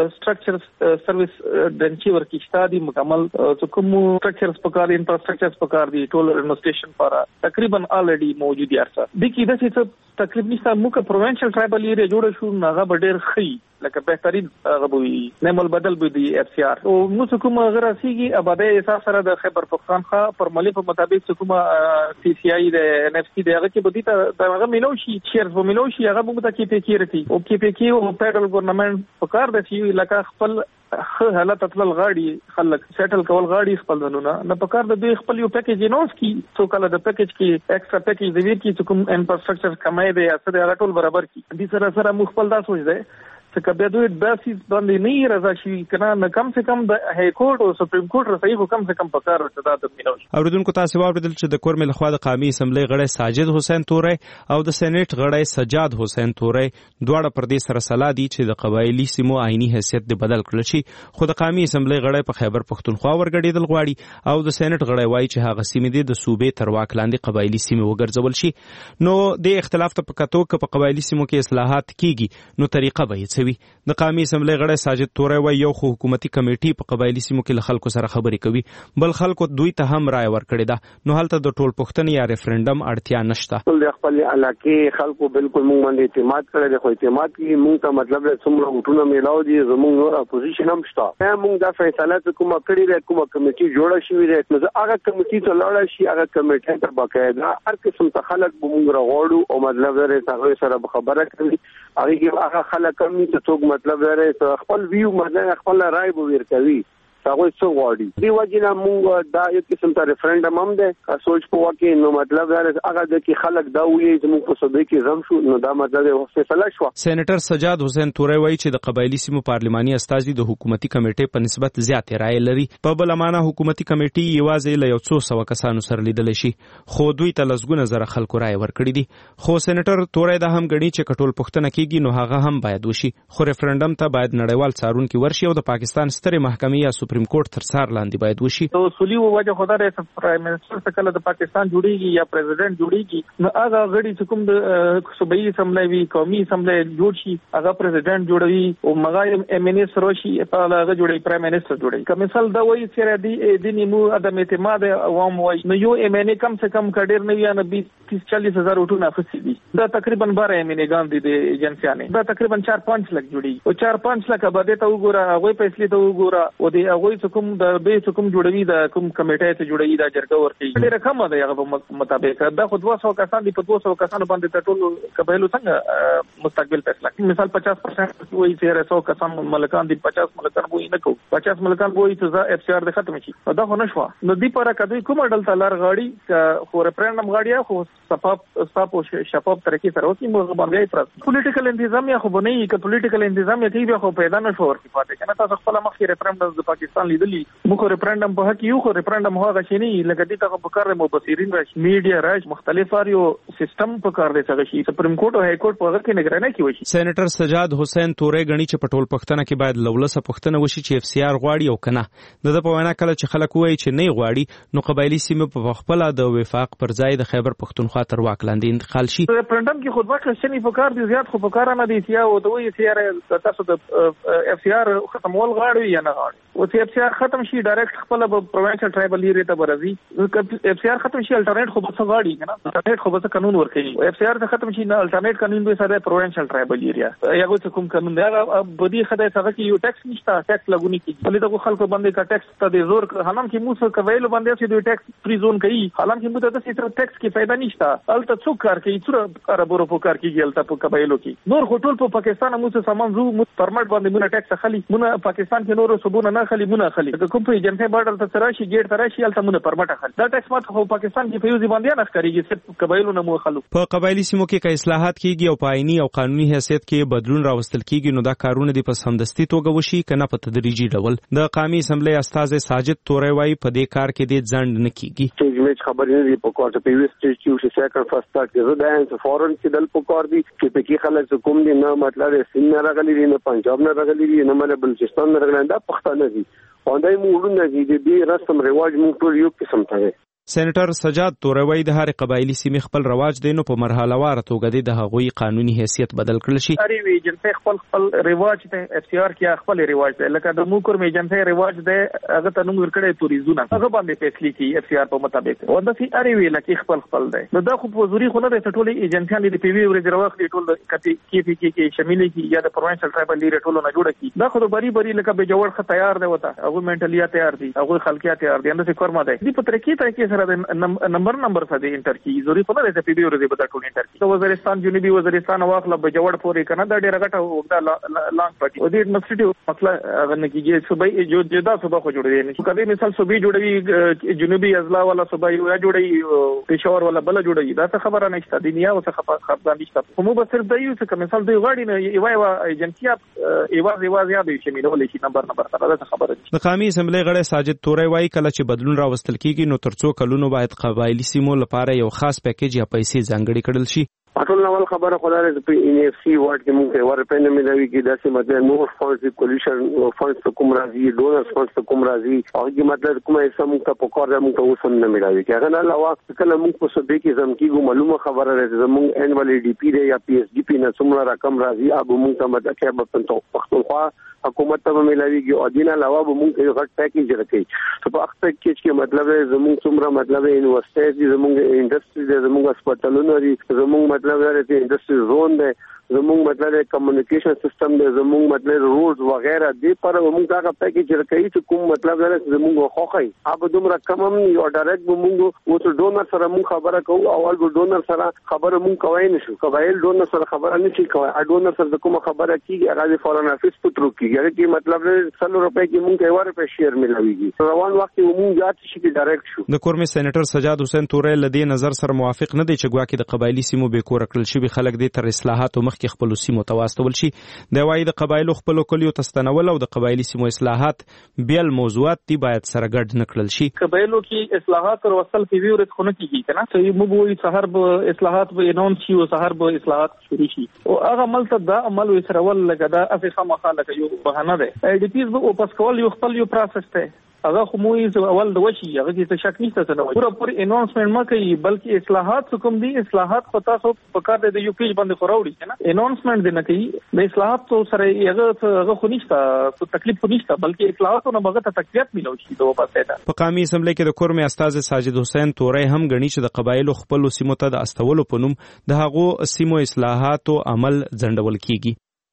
سټرکچر سرویس دنچي ورکیشته دي مکمل کوم سټرکچرز پکار انفراستراکچرز پکار دي ټول رینوویشن پر تقریبا الریډي موجود دي ارسه د کی د څه تقریبا نشته موږ پروینشل ټرایبل ایریا جوړ شو هغه ډېر خي لکه بهترین غوي نمل بدل به دي اف سی آر او موږ کوم غراسيږي اباده اساس سره د خیبر پختونخوا پر ملي په مطابق کوم سی سی آی د ان اف سی دغه کې بدی ته دغه ملوشي شیرز و ملوشي هغه موږ ته کې پی کې رتی او کې پی کې او فدرال ګورنمنت په کار د سی لکه خپل حالت تل غاړي خلک سیټل کول غاړي خپل دنونه نه په کار د دوی خپل یو پیکیج نوز کی څو کله د پیکیج کې ایکسترا پیکیج د ویر کې کوم انفراستراکچر کمای دی اته د ټول برابر کی دي سره سره مخبل دا سوچ دی چې کبه دوی داسې باندې نه رضا شي کنه نه کم سے کم د های کورټ او سپریم کورټ رسېږي خو کم سے کم په کار ورته د مينو. اوریدونکو تاسو واوریدل چې د کورمې لخوا د قومي اسمبلی غړی ساجد حسین توري او د سېنات غړی سجاد حسین توري دواړه پر دې سره سلا دي چې د قبایلی سیمو آئینی حیثیت د بدل کړل شي خو د قومي اسمبلی غړی په خیبر پښتونخوا ورګړېدل غواړي او د سېنات غړی وایي چې هغه سیمې د صوبې تر واک لاندې قبایلی سیمې وګرځول شي. نو د اختلاف ته پکاتو ک په قبایلی سیمو کې اصلاحات کیږي نو طریقه به یې سوي. د قومي اسمبلی غړی ساجد توري وایي یو خو حکومتي کمیټي په قبایلی سیمو کې له خلکو سره خبرې کوي بل خلکو دوی ته هم رائے ورکړي ده نو هلته د ټول پښتنې یا ریفرندم اړتیا نشته. ټول خپل علاقې خلکو بالکل موږ باندې اعتماد کړی دی خو اعتماد کې موږ ته مطلب څومره وټونه میلاو دي زموږ نور اپوزیشن هم شته موږ دا فیصله کومه کړې ده کومه کمیټي جوړه شوې ده نو هغه کمیټي ته لاړ شي هغه کمیټي ته باقاعده هر قسم ته خلک به موږ راغړو او مطلب درې سره خبره کوي هغه هغه خلک هم چې څوک مطلب درې خپل ویو مده خپل رائے به ورکوي هغه څو غواړي دی وجنه موږ دا یو قسم ته ریفرندم هم ده سوچ په واکه نو مطلب دا هغه د کی خلک دا وی چې موږ په صدې کې زم شو نو دا مطلب فیصله شو. سېنیټر سجاد حسین توري وایي چې د قبایلی سیمو پارلماني استازي د حکومتي کمیټې په نسبت زیات رائے لري په بل معنا حکومتي کمیټې یوازې له یو څو سو کسانو سره لیدل شي خو دوی ته لسګونه زره خلکو رائے ورکړي دي خو سېنیټر توري دا هم غني چې کټول پښتنه کیږي نو هغه هم باید وشي خو ریفرندم ته باید نړیوال څارونکي ورشي او د پاکستان ستره محکمې یا سپریم کورټ تر څار لاندې باید وشي. نو اصولي وجه خدای رئیس پرایم منسٹر څخه کله د پاکستان جوړیږي یا پریزیډنټ جوړیږي نو هغه غړي چې کوم د صوبایي اسمبلی وی قومي اسمبلی جوړ شي هغه پریزیډنټ جوړوي او مغایم ایم ان اس روشي په هغه جوړي پرایم منسٹر جوړي کوم مثال دا وایي چې د دې نیمو عدم اعتماد عوام وایي نو یو ایم ان کم سے کم کډیر نه وي نه بیس چالیس هزار وټونه اخستي دي دا تقریبا بارہ ایم ان ګان دي د ایجنسیانه دا تقریبا چار پانچ لک جوړي او چار پانچ لک باندې ته وګوره هغه پیسې ته وګوره او د هغه کوم د به کوم جوړوي د کوم کمیټه ته جوړوي د جرګه ورته ډیره کم ده هغه مطابق دا خو دوه سوه کسان دي په دوه سوه کسانو باندې د ټولو قبایلو څنګه مستقبل فیصله مثال پچاس پرسنټ وایي چې سو کسان ملکان دي پچاس ملکان وایي نه کو پچاس ملکان وایي چې اف سی آر د ختم شي دا خو نشو نو دی پر کدی کوم ډول تلار غاړي خو ریفرندم غاړي خو صفاپ صاحب او شفاف طریقې سره اوسې موږ باندې پر پولیټیکل انتظامیه خو بنئ ک پولیټیکل انتظامیه کې به خو پیدا نشو ورته پاتې کنه تاسو خپل مخکې ریفرندم د پاکستان لیدلی موږ ریفرندم په حق یو خو ریفرندم هغه شي نه لکه دې ته په کار مبصرین راشي میډیا راش مختلف اړیو سیستم په کار دی څنګه شي سپریم کورټ او های کورټ په هغه کې نگراني کوي. سېنیټر سجاد حسین تورې غنی چې په ټول پښتنه کې باید لولسه پښتنه وشي چې اف سی آر غواړي او کنه د په وینا کله چې خلک وایي چې نه غواړي نو قبایلی سیمه په خپل د وفاق پر ځای د خیبر پښتونخوا تر واک لاندې انتقال شي. ریفرندم کې خود واک شنی په کار دی زیات خو په کار نه دی سیا او د وی سی آر تاسو د اف سی آر ختمول غواړي یا نه غواړي او چې اف سی آر ختم شي ډایرکټ خپل پروینشل ټرایبل ایریا ته برازي اف سی آر ختم شي الټرنیټ خو بس غواړي کنه الټرنیټ خو بس قانون ورکړي اف سی آر ختم شي نه الټرنیټ قانون به سره پروینشل ټرایبل ایریا یو څه کوم قانون دی هغه بدی خدای څنګه کې یو ټیکس نشته ټیکس لګونی کیږي ولې دغه خلکو باندې کا ټیکس ته د زور حالم کې موږ څه کویلو باندې چې دوی ټیکس فری زون کوي حالم کې موږ د څه ټیکس کې फायदा نشته الته څوک کار کوي څوره عربو په کار کې الته په قبایلو کې نور خټول په پاکستان موږ سامان زو موږ پرمټ باندې موږ ټیکس خالي موږ پاکستان کې نور صوبونه نه خالي موږ خالي د کوم په ایجنټي بارډر ته تراشي ګیټ تراشي الته موږ پرمټ خالي دا ټیکس ماته په پاکستان کې په یوزي باندې نه ښکاریږي چې قبایلو نه مو خالو په قبایلی سیمو کې که اصلاحات کیږي او په آئینی او قانوني حیثیت کې بدلون راوستل کیږي نو دا کارونه د پسندستي توګه وشي کنه په تدریجي ډول. د قومي اسمبلی استاد ساجد تورې وايي په دې کار کې د ځند نه کیږي چې خبرې نه په کوټه په ویست چې چې سیکر فرست کې زه د انس فورن کې دل په کار دي چې په کې خلک کوم دي نه مطلب سین نه راغلي دي نه پنجاب نه راغلي دي نه مله بلوچستان نه راغلي دا پښتانه دي او دای موږ نه دي د رسم رواج موږ ټول یو قسم ته. سېنیټر سجاد تورې د هر قبایلی سیمې خپل رواج دی نو په مرحله وار توګه د هغوی قانوني حیثیت بدل کړل شي. اړ وی جنته خپل خپل رواج ته اف سی آر کې خپل رواج دی لکه د موکر می جنته رواج دی هغه ته نوم ورکړی توریزونه هغه باندې فیصله کی اف سی آر په مطابق او د سی اړ وی لکه خپل خپل دی نو دا خو په زوري خو نه د ټولې ایجنسیان د پی وی ورځ راوخلي ټول د کپی کی پی کې شامل کی یا د پروینشل ټرایبل لري ټول نه جوړ کی دا خو بری بری لکه به جوړ خ تیار دی وته هغه منټلیا تیار دي هغه خلکیا تیار دي اند څه کورما دی د پترکی ته کې سره نمبر نمبر سره انټر کی ضروري په دې ته پی بي ورته به ټول انټر کی وزیرستان جنوبي وزیرستان واخله به جوړ پورې کنه دا ډیره غټه وګدا لانګ پټي او دې یونیورسيټي مسله هغه نه کیږي صوبې جو جدا صوبه خو جوړوي نه کله مثال صوبې جوړوي جنوبي اضلاع والا صوبه یو جوړوي پېښور والا بل جوړوي دا څه خبره نشته دنیا او څه خبره نشته مو به صرف د یو څه مثال دی غاړي نه یو یو ایجنسیا ایواز ایواز یا به شاملول شي نمبر نمبر سره دا خبره ده. د قومي اسمبلی غړي ساجد تورې وايي کله چې بدلون راوستل کیږي نو ترڅو کلونو باید قبایلی سیمو لپاره یو خاص پیکیج یا پیسې ځانګړي کړل شي. اټول نوول خبره خدای په ان اف سی وارد کې موږ ور په نوم ملوي کې داسې مطلب نو فانډز کولیشن فانډز کوم راځي ډونرز فانډز کوم راځي او کې مطلب کومه سم ته په کار موږ ته وسم نه ملوي کې هغه نه علاوه کله موږ په سبې کې زم کېږو معلومه خبره راځي زموږ انوال ډي پی دی یا پی ایس ډي پی نه څومره رقم راځي هغه موږ ته مطلب کې په پښتونخوا حکومت ته ملويږي او دینه علاوه به موږ یو غټ پیکیج راکړي په وخت کې چې مطلب زموږ څومره مطلب یونیورسيټي زموږ انډستری زموږ هسپتالونه دي زموږ مطلب راځي انډستری زون دی زموږ مطلب کمیونیکیشن سیستم دی زموږ مطلب روډز وغیرہ دی پر موږ دا پیکیج راکړي چې کوم مطلب راځي زموږ خوخی هغه دومره کم هم یو ډایرکټ به موږ او ډونر سره موږ خبره کوو اول به ډونر سره خبره موږ کوي نشو قبایل ډونر سره خبره نشي کوي ا ډونر سره کوم خبره کیږي هغه فورن افیس پټرو کیږي چې مطلب څلور روپے کې موږ یو روپے شیر ملويږي روان وخت موږ یاد شي کې ډایرکټ شو. د کورمي سېنیټر سجاد حسین تورې لدی نظر سره موافق نه دی چې ګواکې د قبایلی سیمو به کور کړل شي به خلک د تر اصلاحات مخکې خپل سیمو تواستول شي د وای د قبایلو خپل کلیو تستنول او د قبایلی سیمو اصلاحات بیل موضوعات دی باید سره ګډ نکړل شي. قبایلو کې اصلاحات او وصل په ویورت خونه کیږي کنه چې موږ وایي سحر به اصلاحات به اناونس شي او سحر به اصلاحات شروع شي او هغه عمل ته دا عمل وسرول لګدا افیخه مخاله یو بهانه ده ای ډی پیز به واپس کول یو خپل یو پروسس ته هغه خو موږ اول د وشي هغه کې شک نشته څه نه پورا پوری اناونسمنت ما کوي بلکې اصلاحات کوم دي اصلاحات پتا سو پکار د یو پیج باندې خوراوړي کنه اناونسمنت دې نه کوي د اصلاحات تو سره هغه هغه خو نشته څه تکلیف خو نشته بلکې اصلاحاتونه هغه ته تقویت ملو شي دوه پاسه ده. په قومي اسمبلی کې د کورمي استاد ساجد حسین تورې هم غني چې د قبایلو خپل سیمو ته د استولو په نوم د هغو سیمو اصلاحات او عمل ځندول کیږي.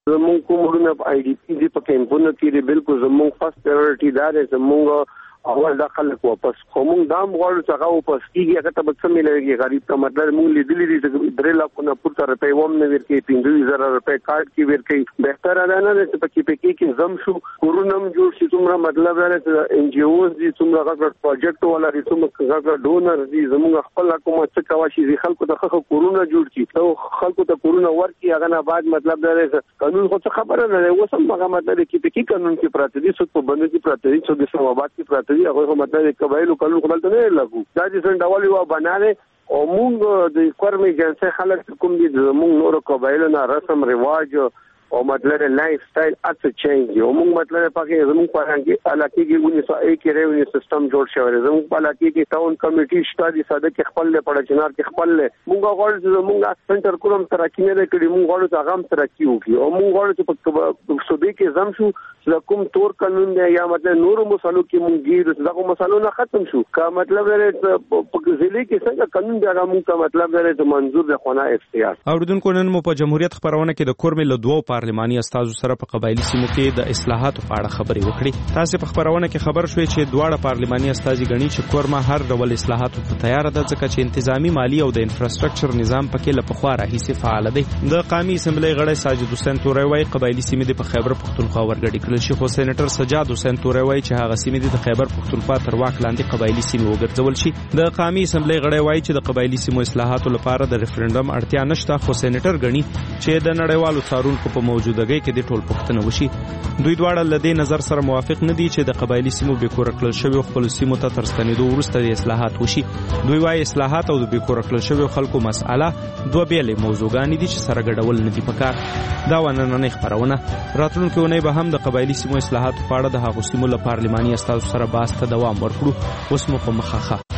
زموږ کومونه په آی ډي پی دي په کیمپونو کې بالکل زموږ فرست پرایورټي دا دی زموږ اول د خلک واپس کوم دام غواړو چې هغه واپس کیږي هغه ته به څه ملوي غریب ته مطلب موږ لیدلې دي چې درې لک نه پورته روپۍ ووم نه ورکې پنځه زره روپۍ کارت کې ورکې بهتره ده نه چې پکې پکې کې زم شو کورونم جوړ شي څومره مطلب دا چې ان جی اوز دي څومره غږ پروجیکټ ولا دي څومره غږ ډونر دي زموږ خپل حکومت څه کوي چې خلکو ته خخ کورونه جوړ شي نو خلکو ته کورونه ورکي هغه نه بعد مطلب دا چې قانون خو څه خبره نه ده اوس هم هغه مطلب کې پکې قانون کې پراته دي څه په بند کې پراته دي څه د سماوات کې پراته دي هغه مطلب قبایلو قانون خپل ته نه لګو دا چې څنګه ډول یو بناره او موږ د کورمي جنسي خلک کوم دي موږ نور قبایلو نه رسم رواج او مطلب لایف سټایل اته چینج یو موږ مطلب پکې زموږ په هغه علاقې کې ونی سو ایک ریونی سیستم جوړ شوی زموږ په علاقې کې ټاون کمیټي شته دي ساده کې خپل له پړ چنار کې خپل له موږ غواړو چې موږ سنټر کوم ترقی نه کړی موږ غواړو چې هغه ترقی وکړي او موږ غواړو چې په صوبې کې زم شو چې کوم تور قانون دی یا مطلب نور مسالو کې مونږ ګیر دغه مسالو نه ختم شو کا مطلب لري په ضلع کې څنګه قانون دی هغه مونږ کا مطلب لري چې منظور د خونه اختیار اوریدونکو نن مو په جمهوریت خبرونه کې د کورمې له دوه پارلماني استادو سره په قبایلی سیمو کې د اصلاحاتو په اړه خبرې وکړې تاسو په خبرونه کې خبر شوي چې دواړه پارلماني استادي غني چې کورما هر ډول اصلاحاتو ته تیار ده ځکه چې انتظامی مالی او د انفراستراکچر نظام پکې له پخوا راهیسې فعال دی د قومي اسمبلی غړی ساجد حسین توري وايي قبایلی سیمې د خیبر پختونخوا ورګړي کړل شي خو سېنیټر سجاد حسین توري وايي چې هغه سیمې د خیبر پختونخوا تر واک لاندې قبایلی سیمې وګرځول شي د قومي اسمبلی غړی وايي چې د قبایلی سیمو اصلاحاتو لپاره د ریفرندوم اړتیا نشته خو سېنیټر غني چې د نړیوالو څارونکو په موجودګۍ کې د ټول پښتنه وشي دوی دواړه لدې نظر سره موافق نه دي چې د قبایلی سیمو بیکور کړل شوی خپل سیمو ته ترستنیدو وروسته د اصلاحات وشي دوی وايي اصلاحات او د بیکور کړل شوی خلکو مسأله دوه بیلې موضوعګانې دي چې سره ګډول نه دي پکار دا ونننې خبرونه راتلونکي ونې به هم د قبایلی سیمو اصلاحات په اړه د هغو سیمو له پارلماني استازو سره بحث ته دوام ورکړو اوس مو په مخه